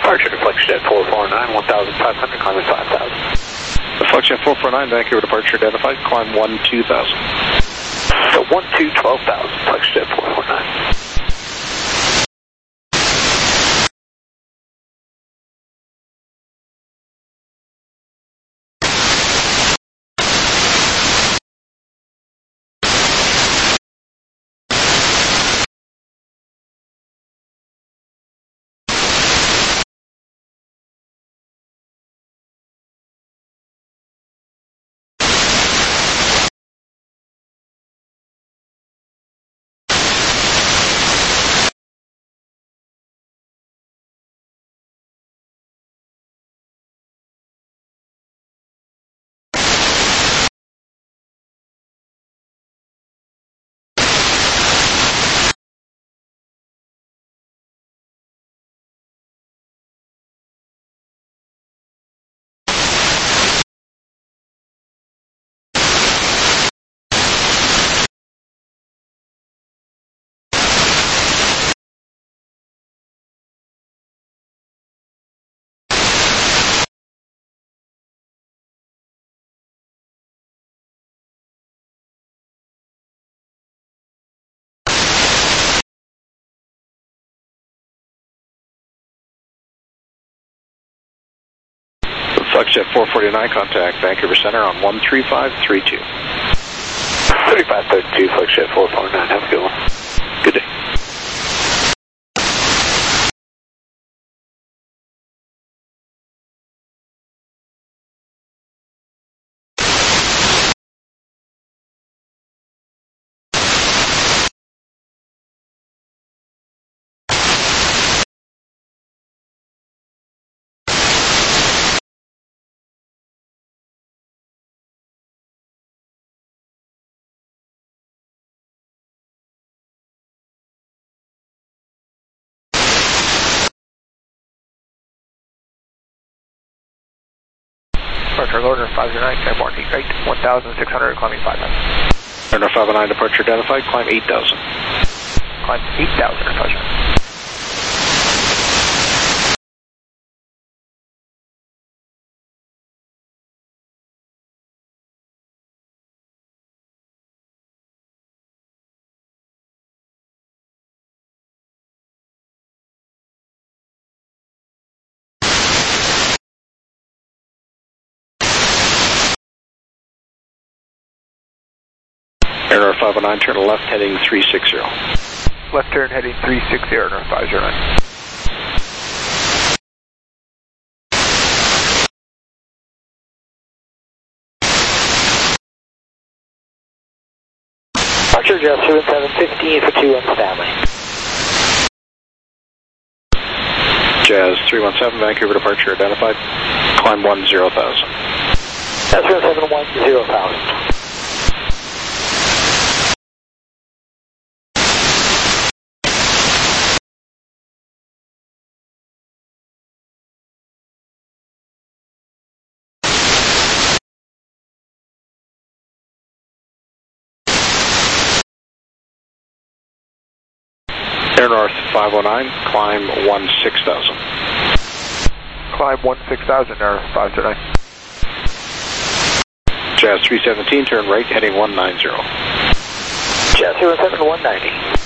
Departure to FlexJet 449, 1,500, climbing 5,000. FlexJet 449, Vancouver departure identified, climb 12,000. So 12,000, FlexJet 449. FlexJet 449, contact Vancouver Center on 13532. 3532, FlexJet 449, have a good one. Good day. Departure Lorner 509, airborne right, 1,600, climbing 5,000. Lorner 509, departure identified, climb 8,000. Climb 8,000, departure. Air 509, turn left heading 360. Left turn heading 360, Air 509. Departure Jazz 3715 for 2 on Stanley. Jazz 317, Vancouver departure identified, climb 10,000. Jazz 31710,000. Air North 509, climb 16,000. Climb 16,000, Air 509. Jazz 317, turn right heading 190. Jazz 07 190.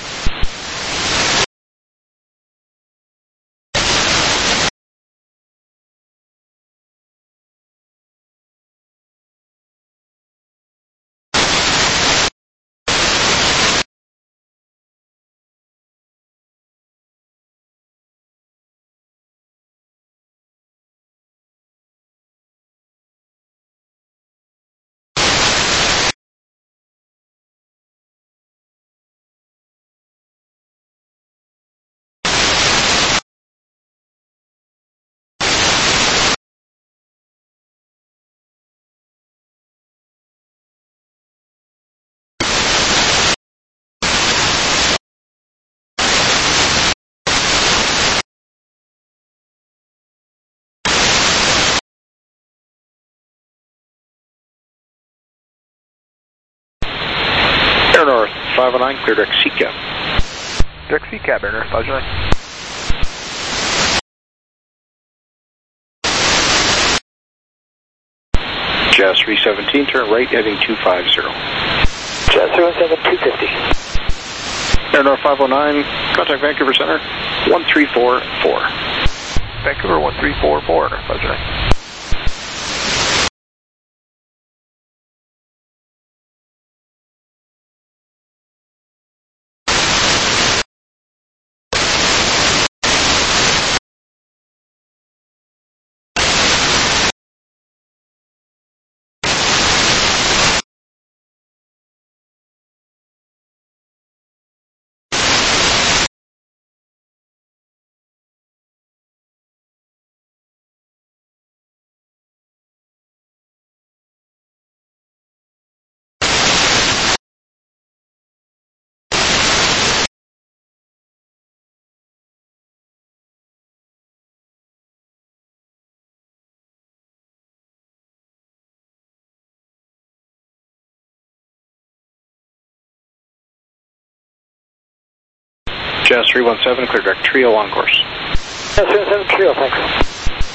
Air North 509, clear direct CCAP. Direct CCAP, Air North 509. Jazz 317, turn right heading 250. Jazz 317, 250. Air North 509, contact Vancouver Center, 1344. Vancouver 1344, Roger. Jazz 317, clear direct trio on course. Jazz 317, trio, thanks.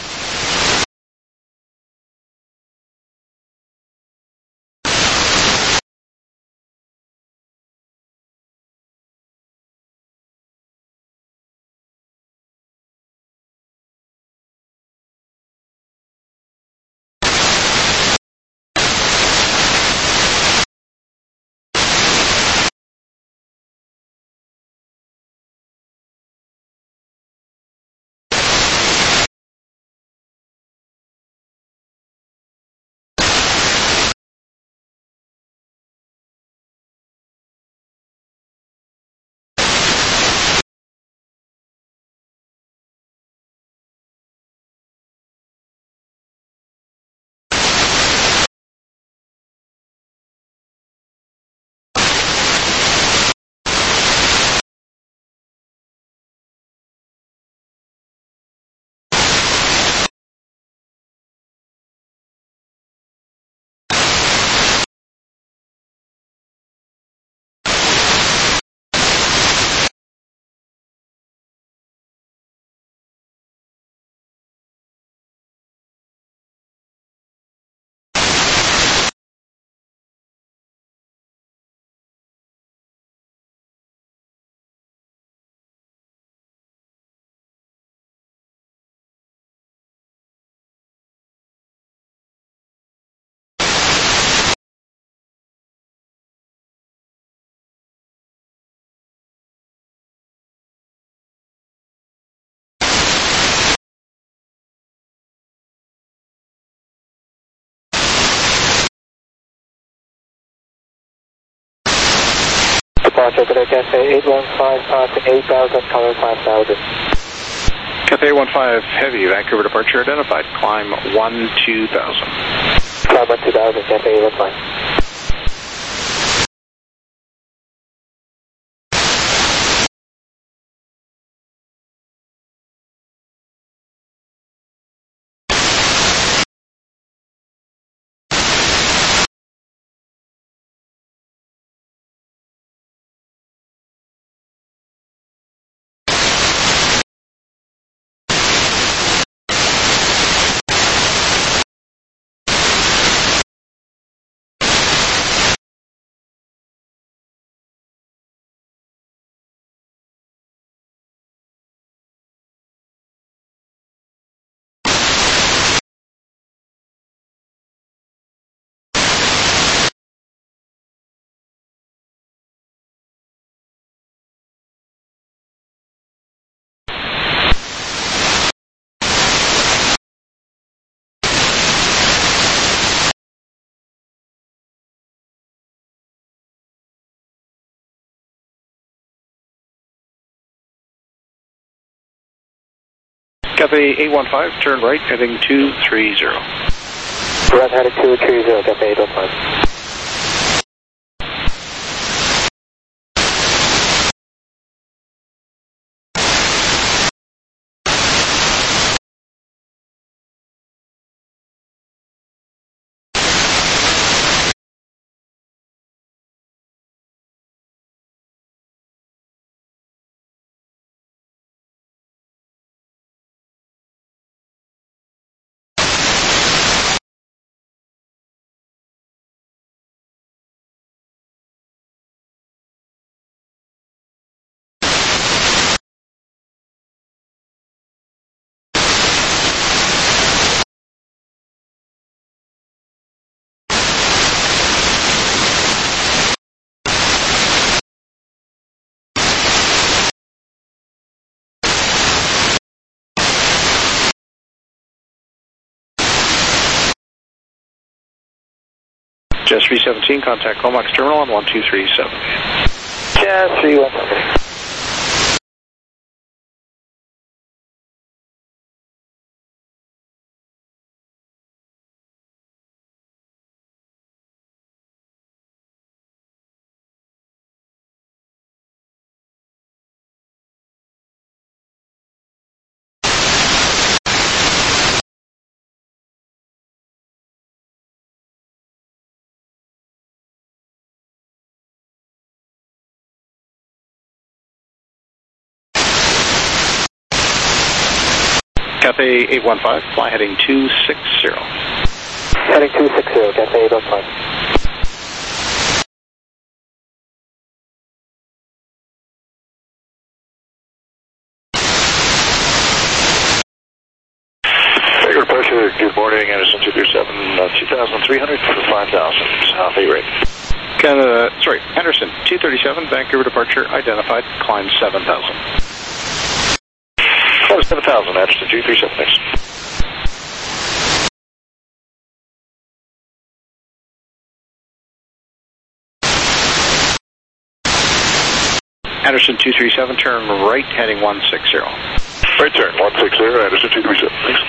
Departure, Cafe 815, 8000, cover 5000. Cafe 15, heavy, Vancouver departure identified, climb 12000. Climb 12000, Cafe 15. Cafe 815, turn right, heading 230. Right heading 230, Cafe 815. Jazz 317, contact Comox Terminal on 1237. Jazz 317. Cathay 815, fly heading 260. Heading 260, Cathay 815. Departure, good morning, Anderson 237, 2,300 for 5,000, South A-rate. Anderson 237, Vancouver departure identified, climb 7,000. 7,000, Anderson 237, thanks. Anderson 237, turn right, heading 160. Right turn, 160, Anderson 237, thanks.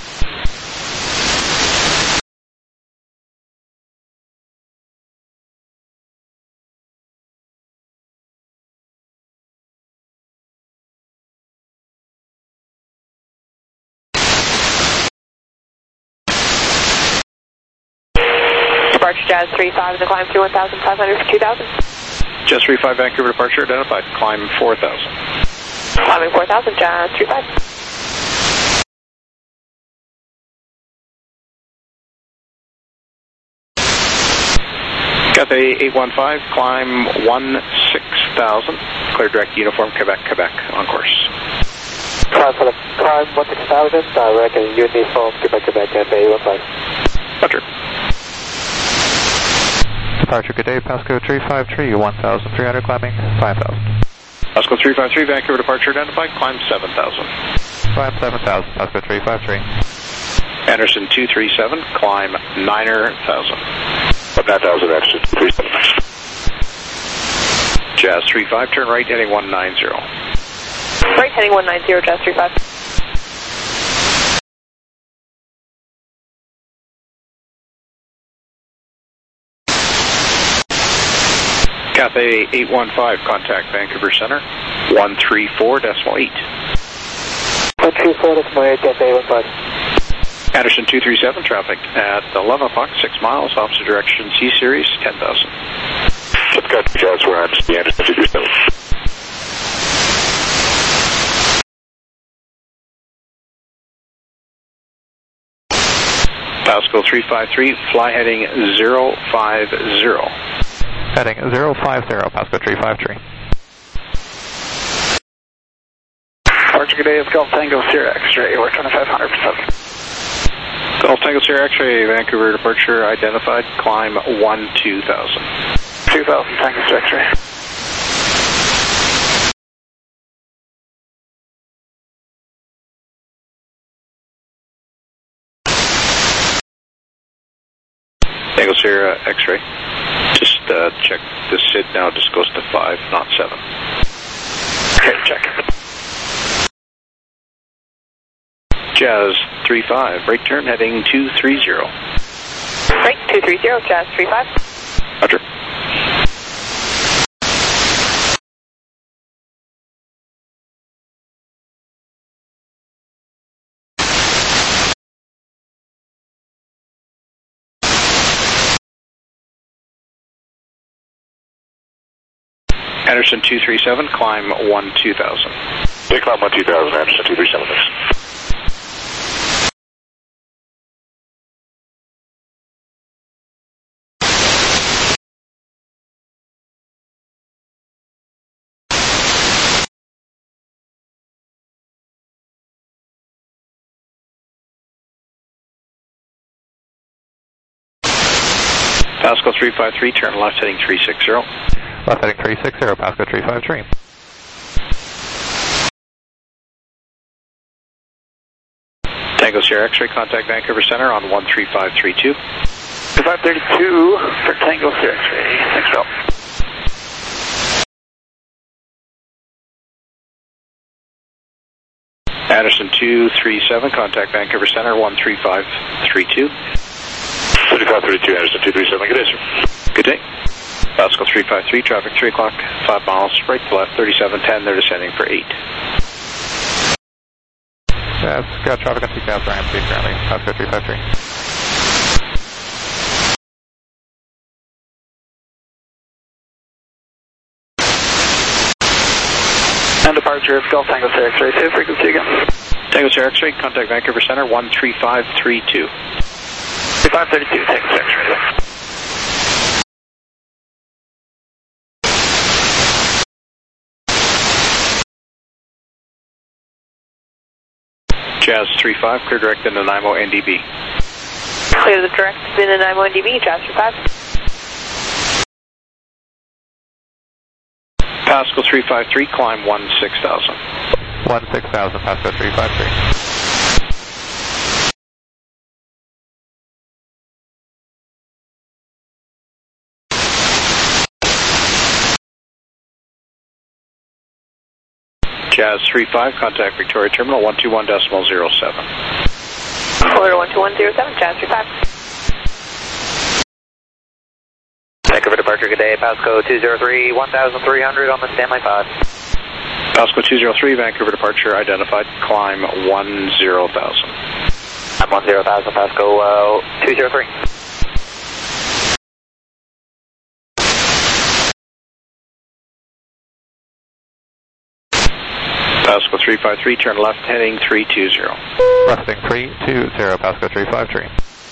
Departure Jazz 35 to climb to 1,500 for 2,000. Jazz 35, Vancouver departure identified, climb 4,000. Climbing 4,000, Jazz 35. Cathay 815, climb 16,000. Clear direct uniform, Quebec, Quebec, on course. Climb 16,000, direct uniform, Quebec, Quebec, Cathay 815. Roger. Departure, good day, Pasco 353, 1,300, climbing 5,000. Pasco 353, Vancouver departure identified, climb 7,000. Climb 7,000, Pasco 353. Anderson 237, climb 9,000. 9,000, Anderson 237. Jazz 35, turn right, heading 190. Right, heading 190, Jazz 35. Cathay 815, contact Vancouver Center, 134.8. 134.8, Cathay 815. Anderson 237, traffic at 11 o'clock, 6 miles, opposite direction, C-Series, 10,000. Just got Jazz, we're on Anderson 237. Pasco 353, fly heading 050. Heading 050, Pasco 353. Departure, good day, it's Golf Tango Sierra X-ray, we're 2,500 for 7. Golf Tango Sierra X-ray, Vancouver departure identified, climb 2,000. 2,000, Tango Sierra X-ray. Tango Sierra X-ray. Just check the SID now, just goes to 5, not 7. Okay, check. Jazz 35, right turn heading 230. Right, 230, Jazz 35. Roger. Anderson 237, climb 2,000. Yeah, climb 2,000, Anderson 237, thanks. Pasco 353, turn left heading 360. Left heading 360, Pasco 353. Tango Sierra X-ray, contact Vancouver Center on 13532. 2532 for Tango Sierra X-ray. Thanks, Bill. Addison 237, contact Vancouver Center 13532. 3532, Addison 237, good day, sir. Good day. Pascal 353, traffic 3 o'clock, 5 miles, right to left, 3710, they're descending for 8. Yeah, it's got traffic on TCAS IMC currently, Pascal 353. And departure of Gulf Tango Sierra X-ray, say frequency again. Tango Sierra X-ray, contact Vancouver Center 13532. 3532, Tango Sierra X-ray. Jazz 35, clear direct into Nanaimo NDB. Clear the direct into Nanaimo NDB, Jazz 35. Pascal 353, climb 16,000. 16,000, Pascal 353. Jazz 35, contact Victoria Terminal 121.07. Order 12107, Jazz 35. Vancouver departure, good day. Pasco 203, 1,300 on the standby 5. Pasco 203, Vancouver departure identified, climb 10,000. I'm 10,000, Pasco 203. Pasco 353, turn left heading 320. Resting 320, Pasco 353.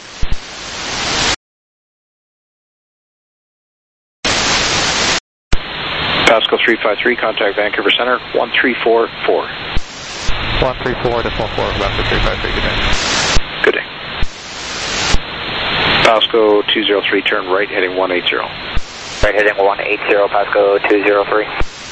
Pasco 353, contact Vancouver Center 1344. 134 to 44, Pasco 353, good day. Good day. Pasco 203, turn right heading 180. Right heading 180, Pasco 203.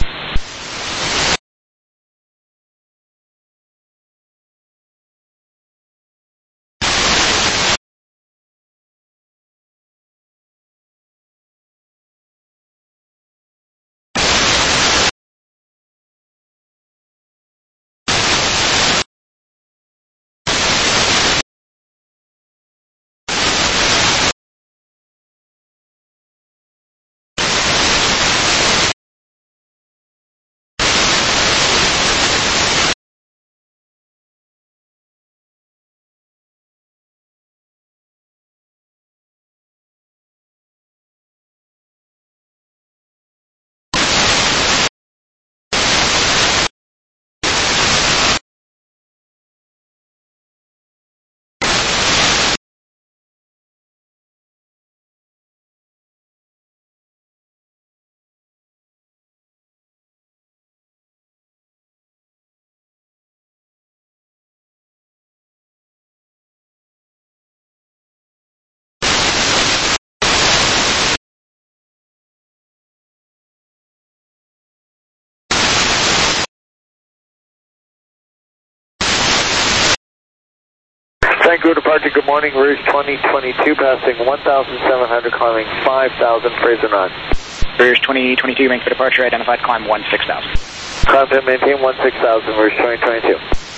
Vancouver departure, good morning, Rouge 2022, passing 1,700, climbing 5,000, Fraser Nod. Rouge 2022, Vancouver departure, identified, climb 16,000. Climb and maintain 16,000, Rouge 2022.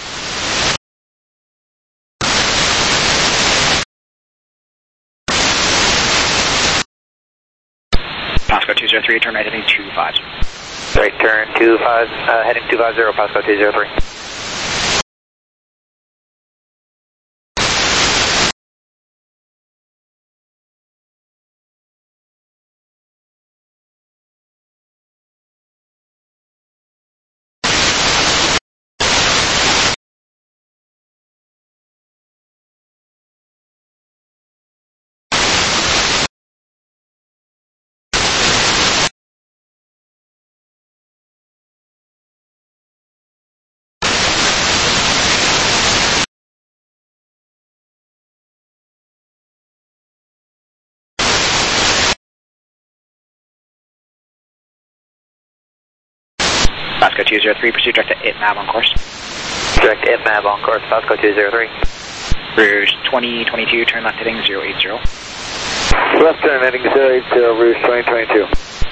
Pasco 203, turn right heading 25. Right turn 25, heading 250, Pasco 203. Pasco 203, pursue direct to ITMAB on course. Direct ITMAB on course, Pasco 203. Rouge 2022, turn left heading 080. Left turn heading 080, Rouge 2022.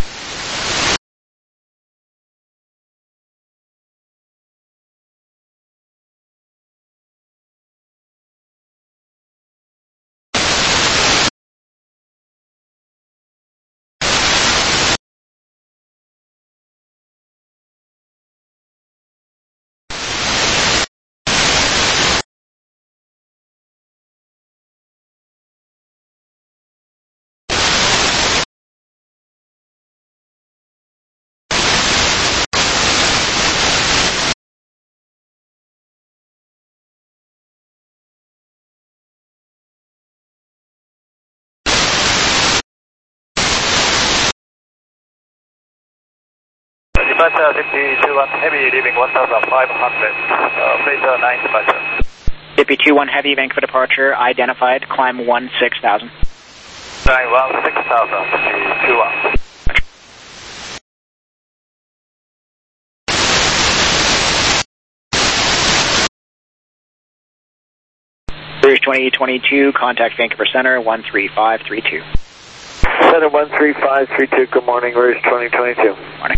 Departure 52-1 Heavy, leaving 1,500, later 9 departure. Dippy 2-1 Heavy, Vancouver departure, identified, climb 16,000. Climb 16,000, 2-1. Rouge 2022, contact Vancouver Center 13532. Center 13532, good morning, Rouge 2022. Morning.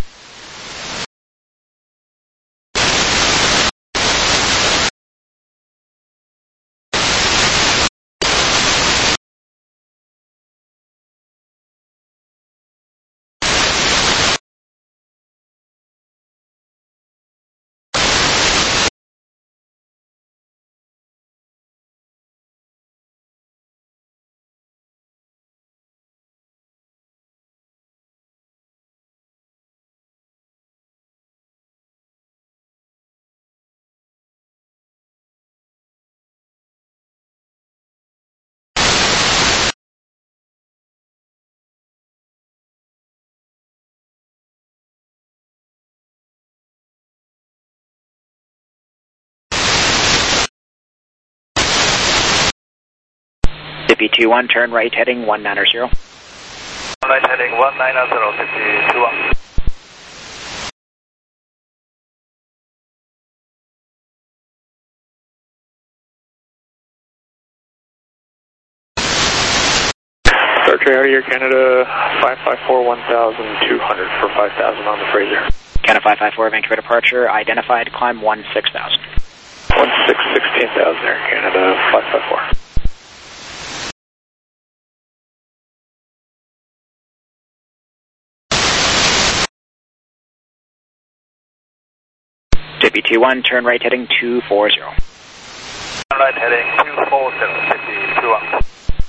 Dippy 2-1, turn right heading 190. Right heading 190, 52-1. Departure out of Air Canada 554 1,200 for 5,000 on the Fraser. Canada 554, Vancouver departure, identified, climb 16,000. 16,000 Air Canada 554. Dippy 2-1, turn right heading 240. Right heading 240, 52-1.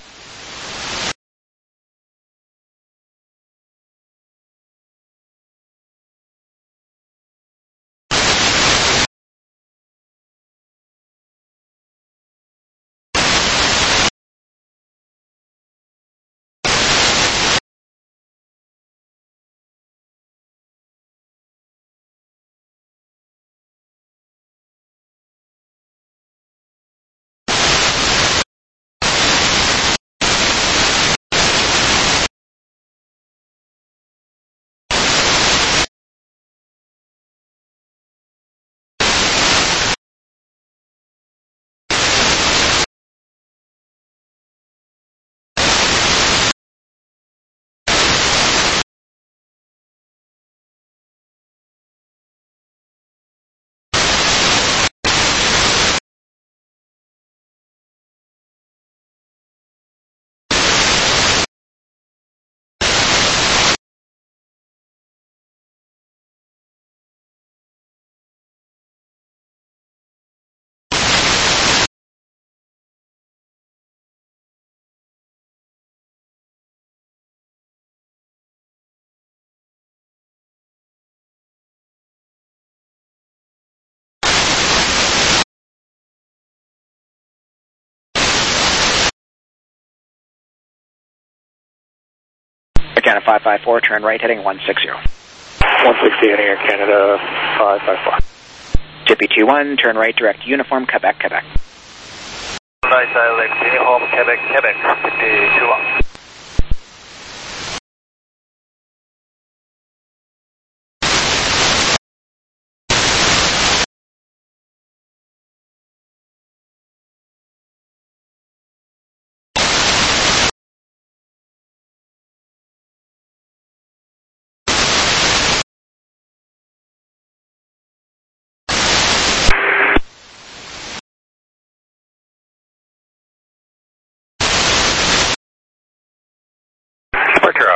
Canada 554, turn right heading 160. 160 heading Air Canada 554. Dippy 2-1, turn right direct Uniform, Quebec, Quebec. Right direct Uniform, Quebec, Quebec, Dippy 2-1.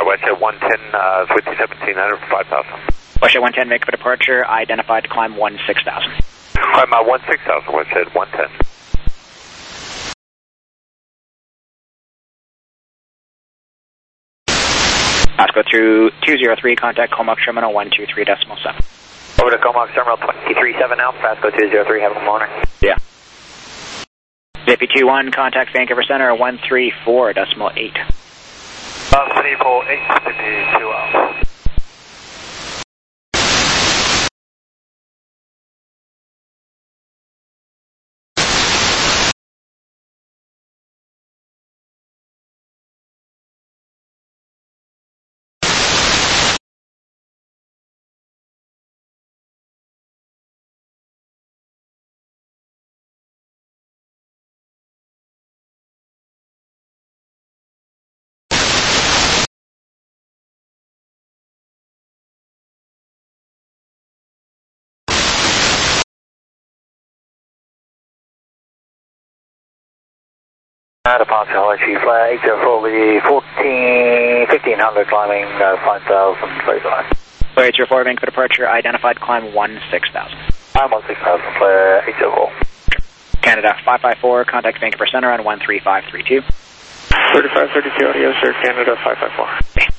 Westjet 110, with you 1700 for 5,000. Westjet 110, make for departure, identified to climb 16,000. Climb 16,000, Westjet 110. Pasco through 203, contact Comox Terminal 123.7. Over to Comox Terminal 237 now, Pasco 203, have a good morning. Yeah. Zippy 21, contact Vancouver Center 134.8. City Pole 852 out. Departure Hollow Chief, 804 with you, 1500 climbing 5,000, very good. 804, Vancouver departure, identified climb 16,000. I'm 16,000, clear 804. Canada 554, contact Vancouver Center on 13532. 3532 audio, sir, Canada 554. Okay.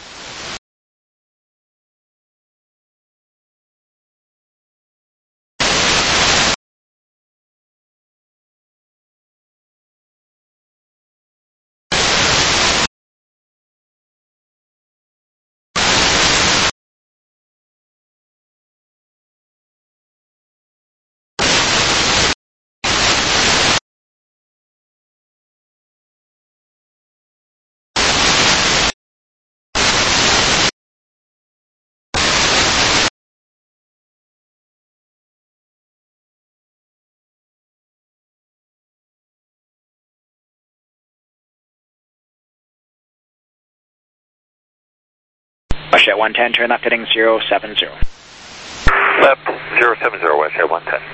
Westjet 110, turn left heading 070. Left 070, Westjet 110.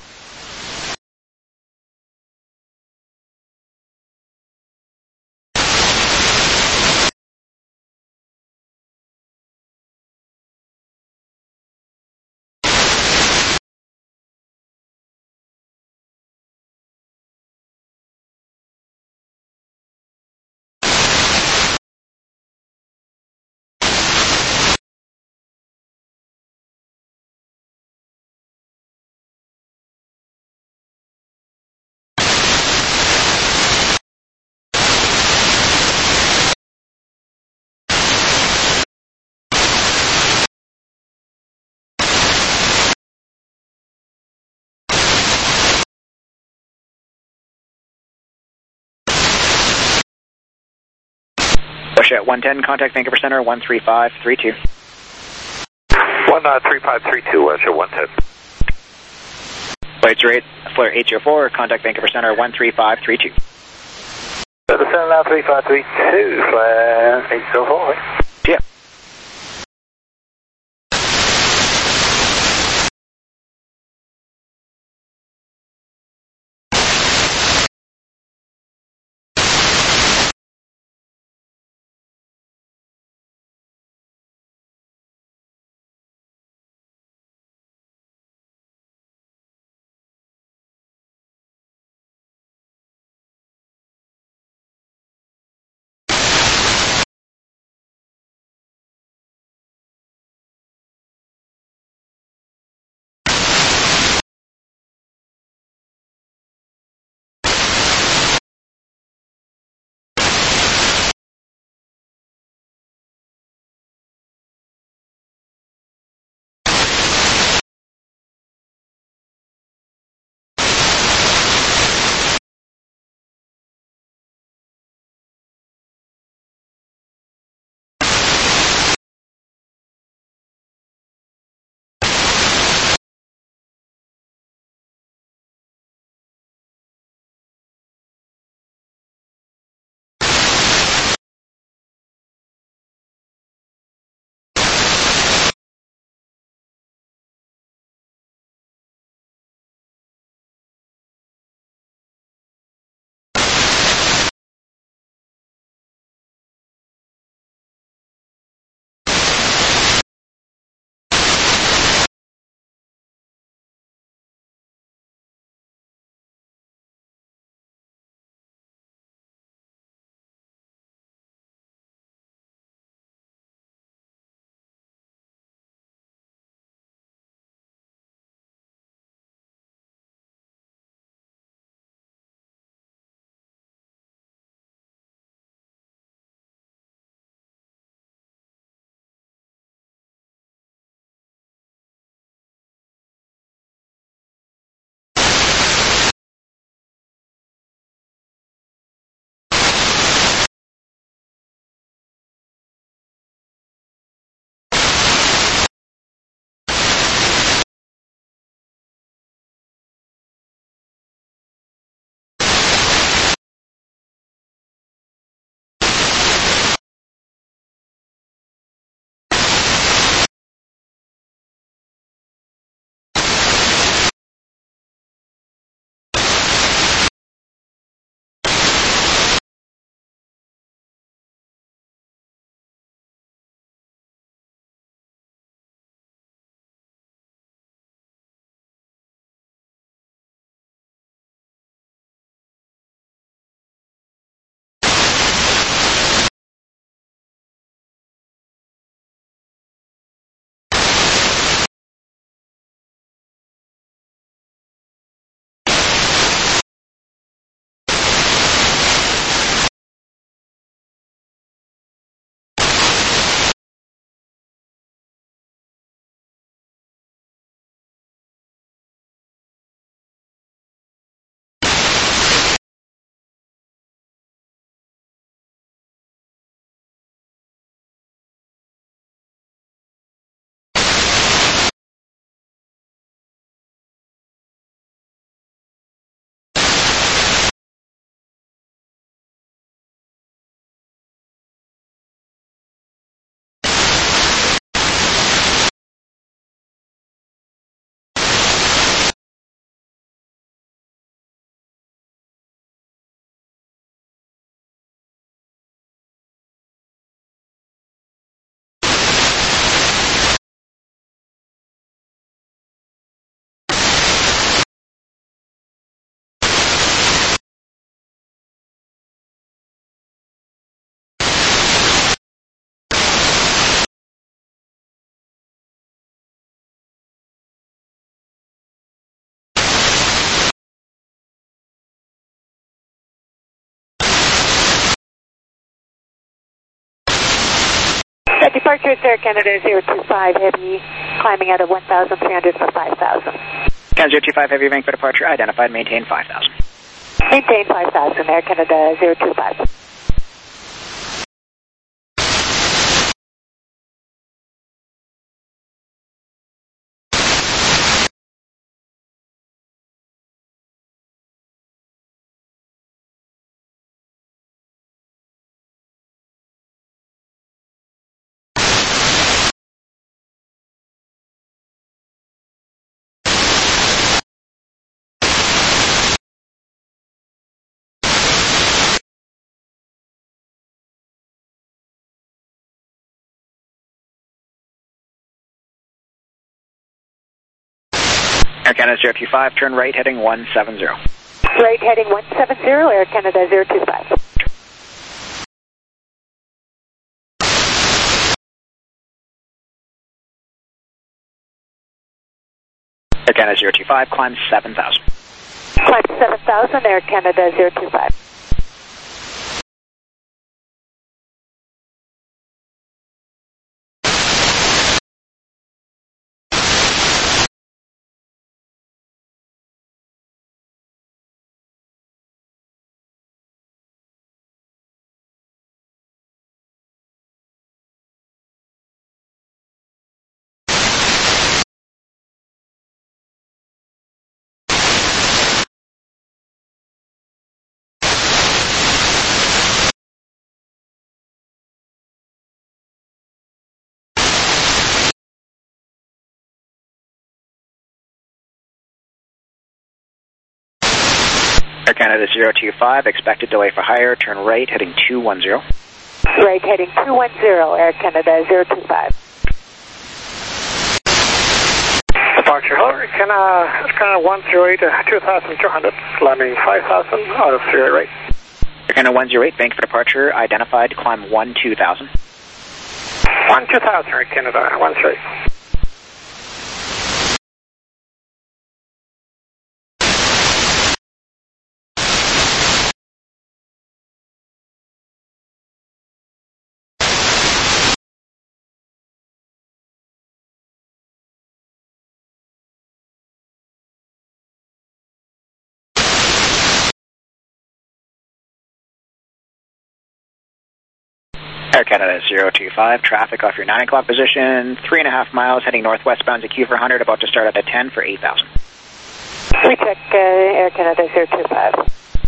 Westjet 110, contact Vancouver Center 13532. 13532, Westjet 110. Flight rate, flare 804, contact Vancouver Center 13532. So the center now 3532, flare 804. Yeah. Departure is Air Canada 025 Heavy, climbing out of 1,300 for 5,000. Canada 025 Heavy, bank for departure, identified, maintain 5,000. Maintain 5,000, Air Canada 025. Air Canada 025, turn right heading 170. Right heading 170, Air Canada 025. Air Canada 025, climb 7,000. Climb 7,000, Air Canada 025. Air Canada 025, expected delay for higher, turn right heading 210. Right heading 210, Air Canada 025. Departure, Hillary, Canada 108 to 2,200, landing 5,000 out of freeway right. Air Canada 108, bank for departure, identified, climb 12,000. 12,000, Air Canada 108. Air Canada 025, traffic off your 9 o'clock position, 3.5 miles heading northwestbound to Q400, about to start at 10 for 8,000. We check Air Canada 025.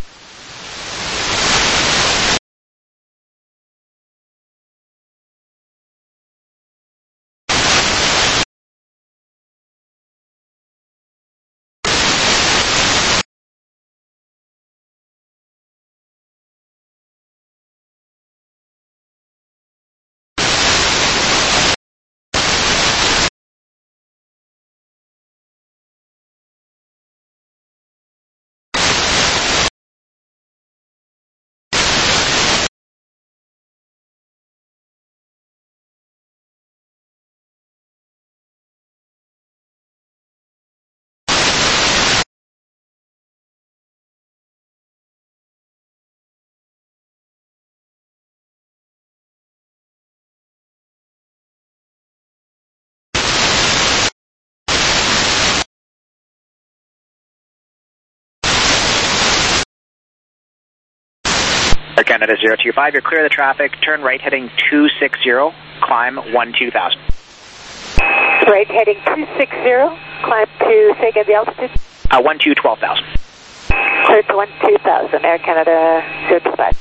Air Canada 025, you're clear of the traffic, turn right heading 260, climb 12,000. Right heading 260, climb to, say again, the altitude? 12,000. Clear to 12,000, Air Canada 025.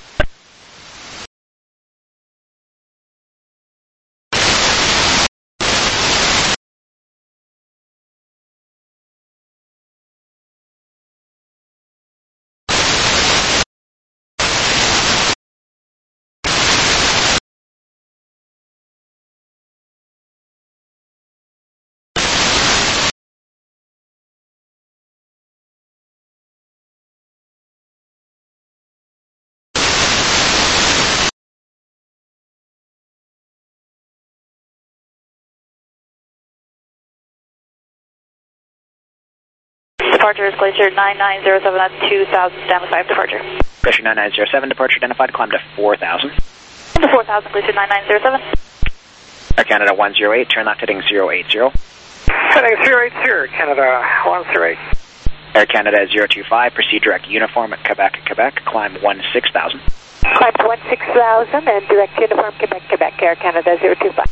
Departure is Glacier 9907, that's 2,000, Stanley 5 departure. Glacier 9907, departure identified, climb to 4,000. To 4,000, Glacier 9907. Air Canada 108, turn left heading 080. Heading 080, Canada 108. Air Canada 025, proceed direct uniform at Quebec, Quebec, climb 16,000. Climb to 16,000 and direct uniform Quebec, Quebec, Air Canada 025.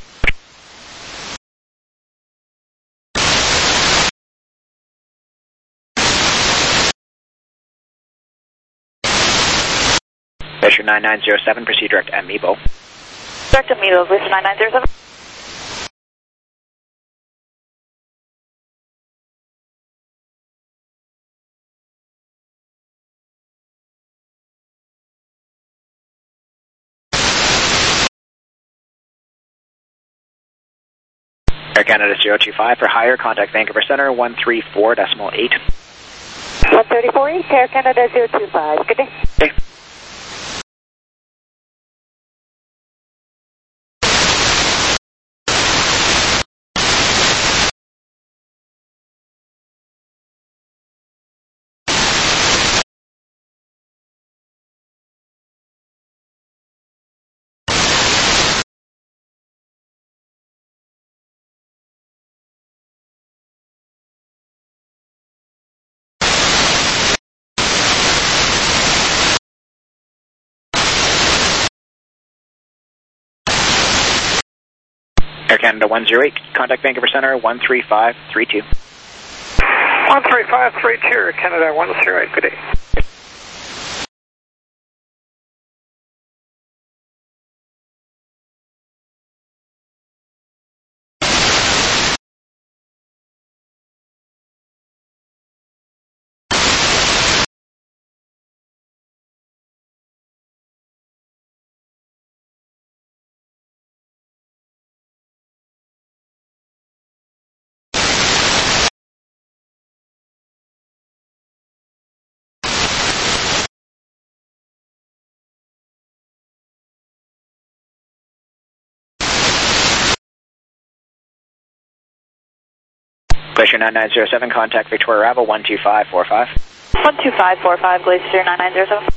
Glacier 9907, proceed direct Amiibo. Direct Amiibo, Glacier 9907. Air Canada 025 for higher, contact Vancouver Center 134.8. 134.8, Air Canada 025. Good day. Okay. Air Canada 108, contact Vancouver Center 13532. 13532, Canada 108, good day. Glacier 9907, contact Victoria Ravel 12545. 12545, Glacier 9907.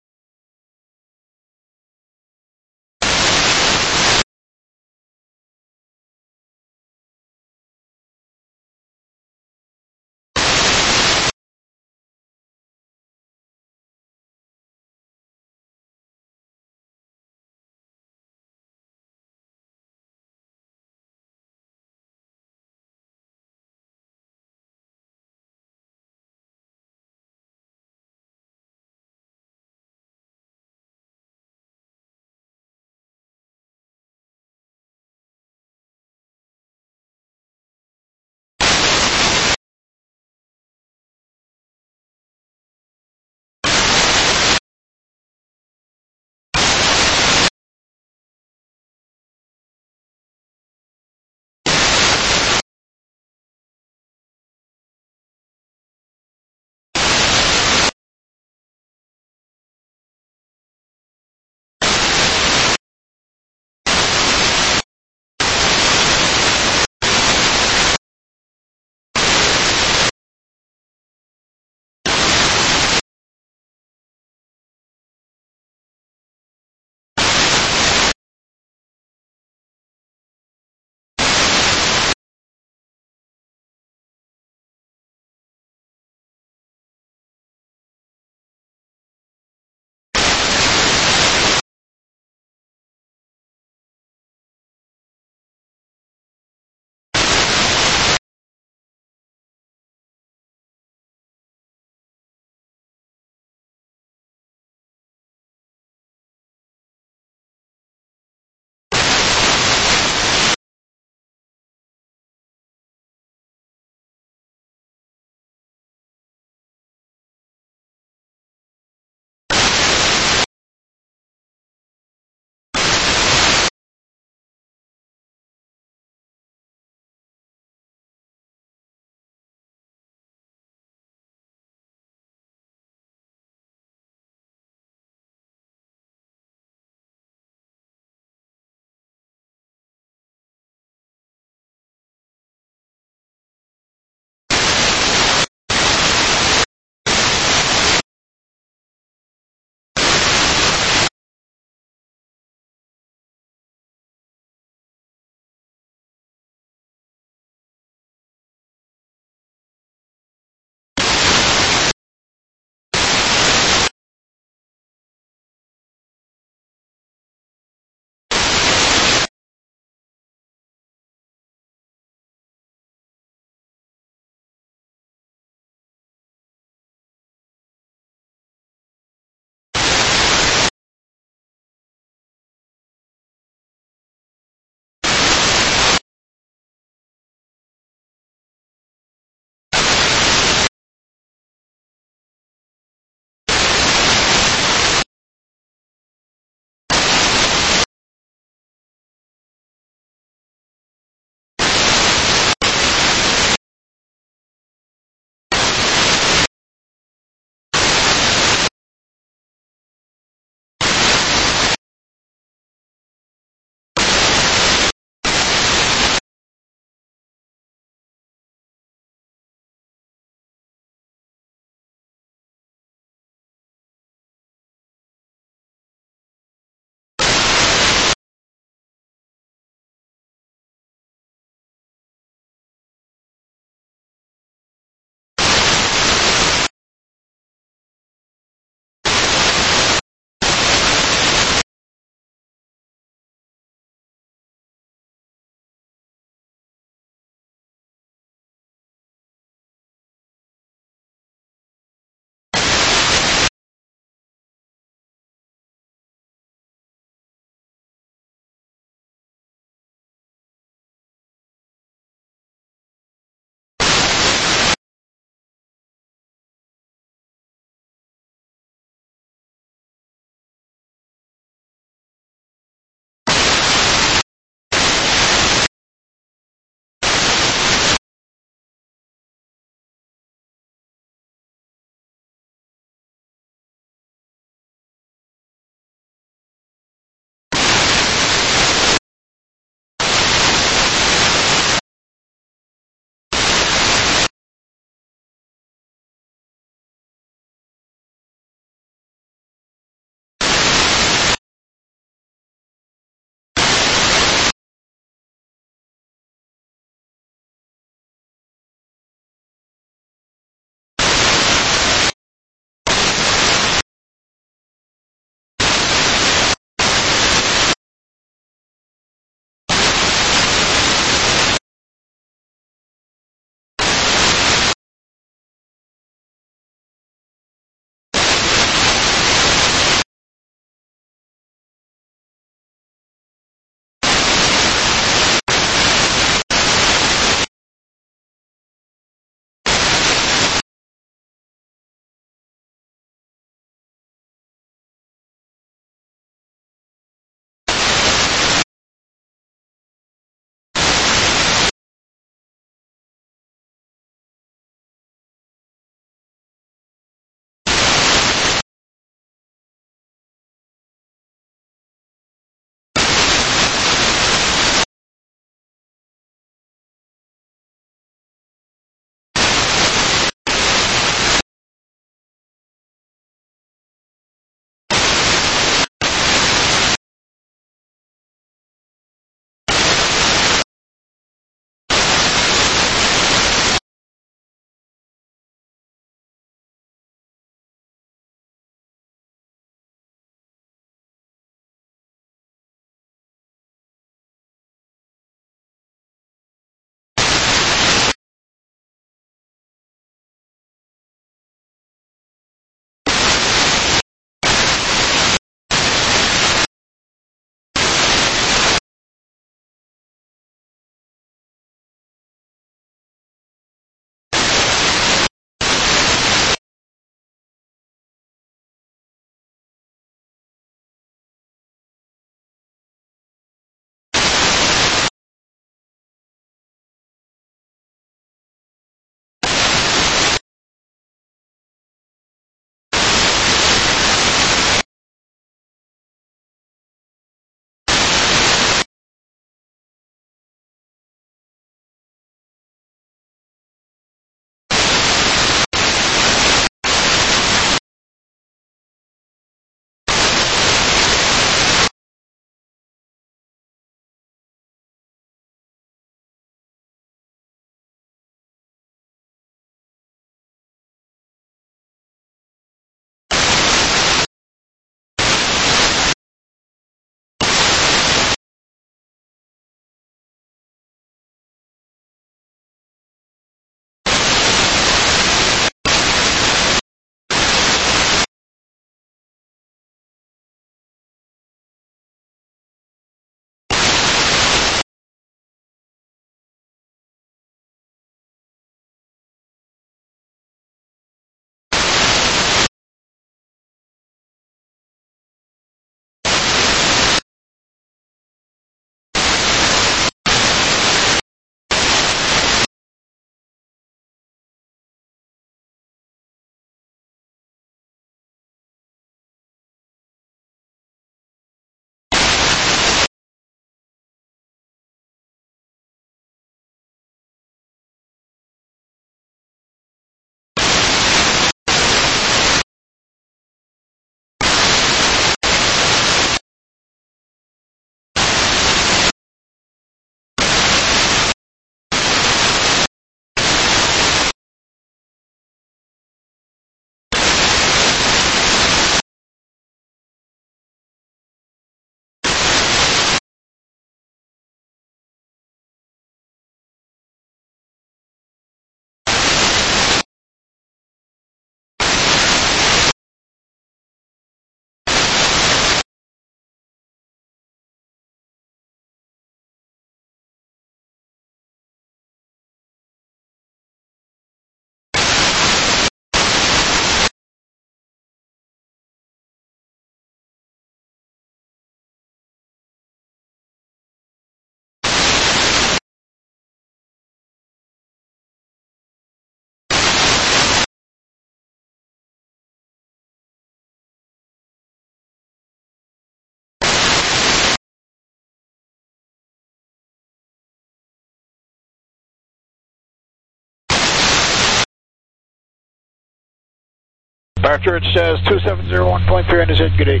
Departure, it's Jazz 2701.3 on his head, good day.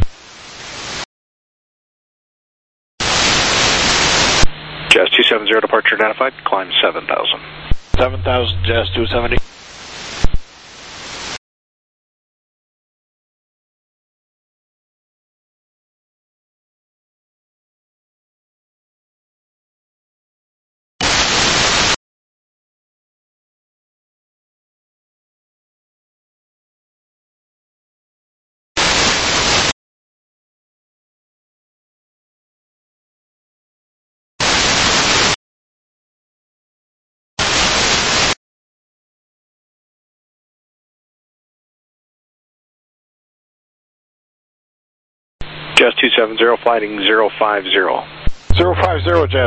Jazz 270, departure identified, climb 7,000. 7,000, Jazz 270. Jazz 270, flighting 050. 050, Jazz.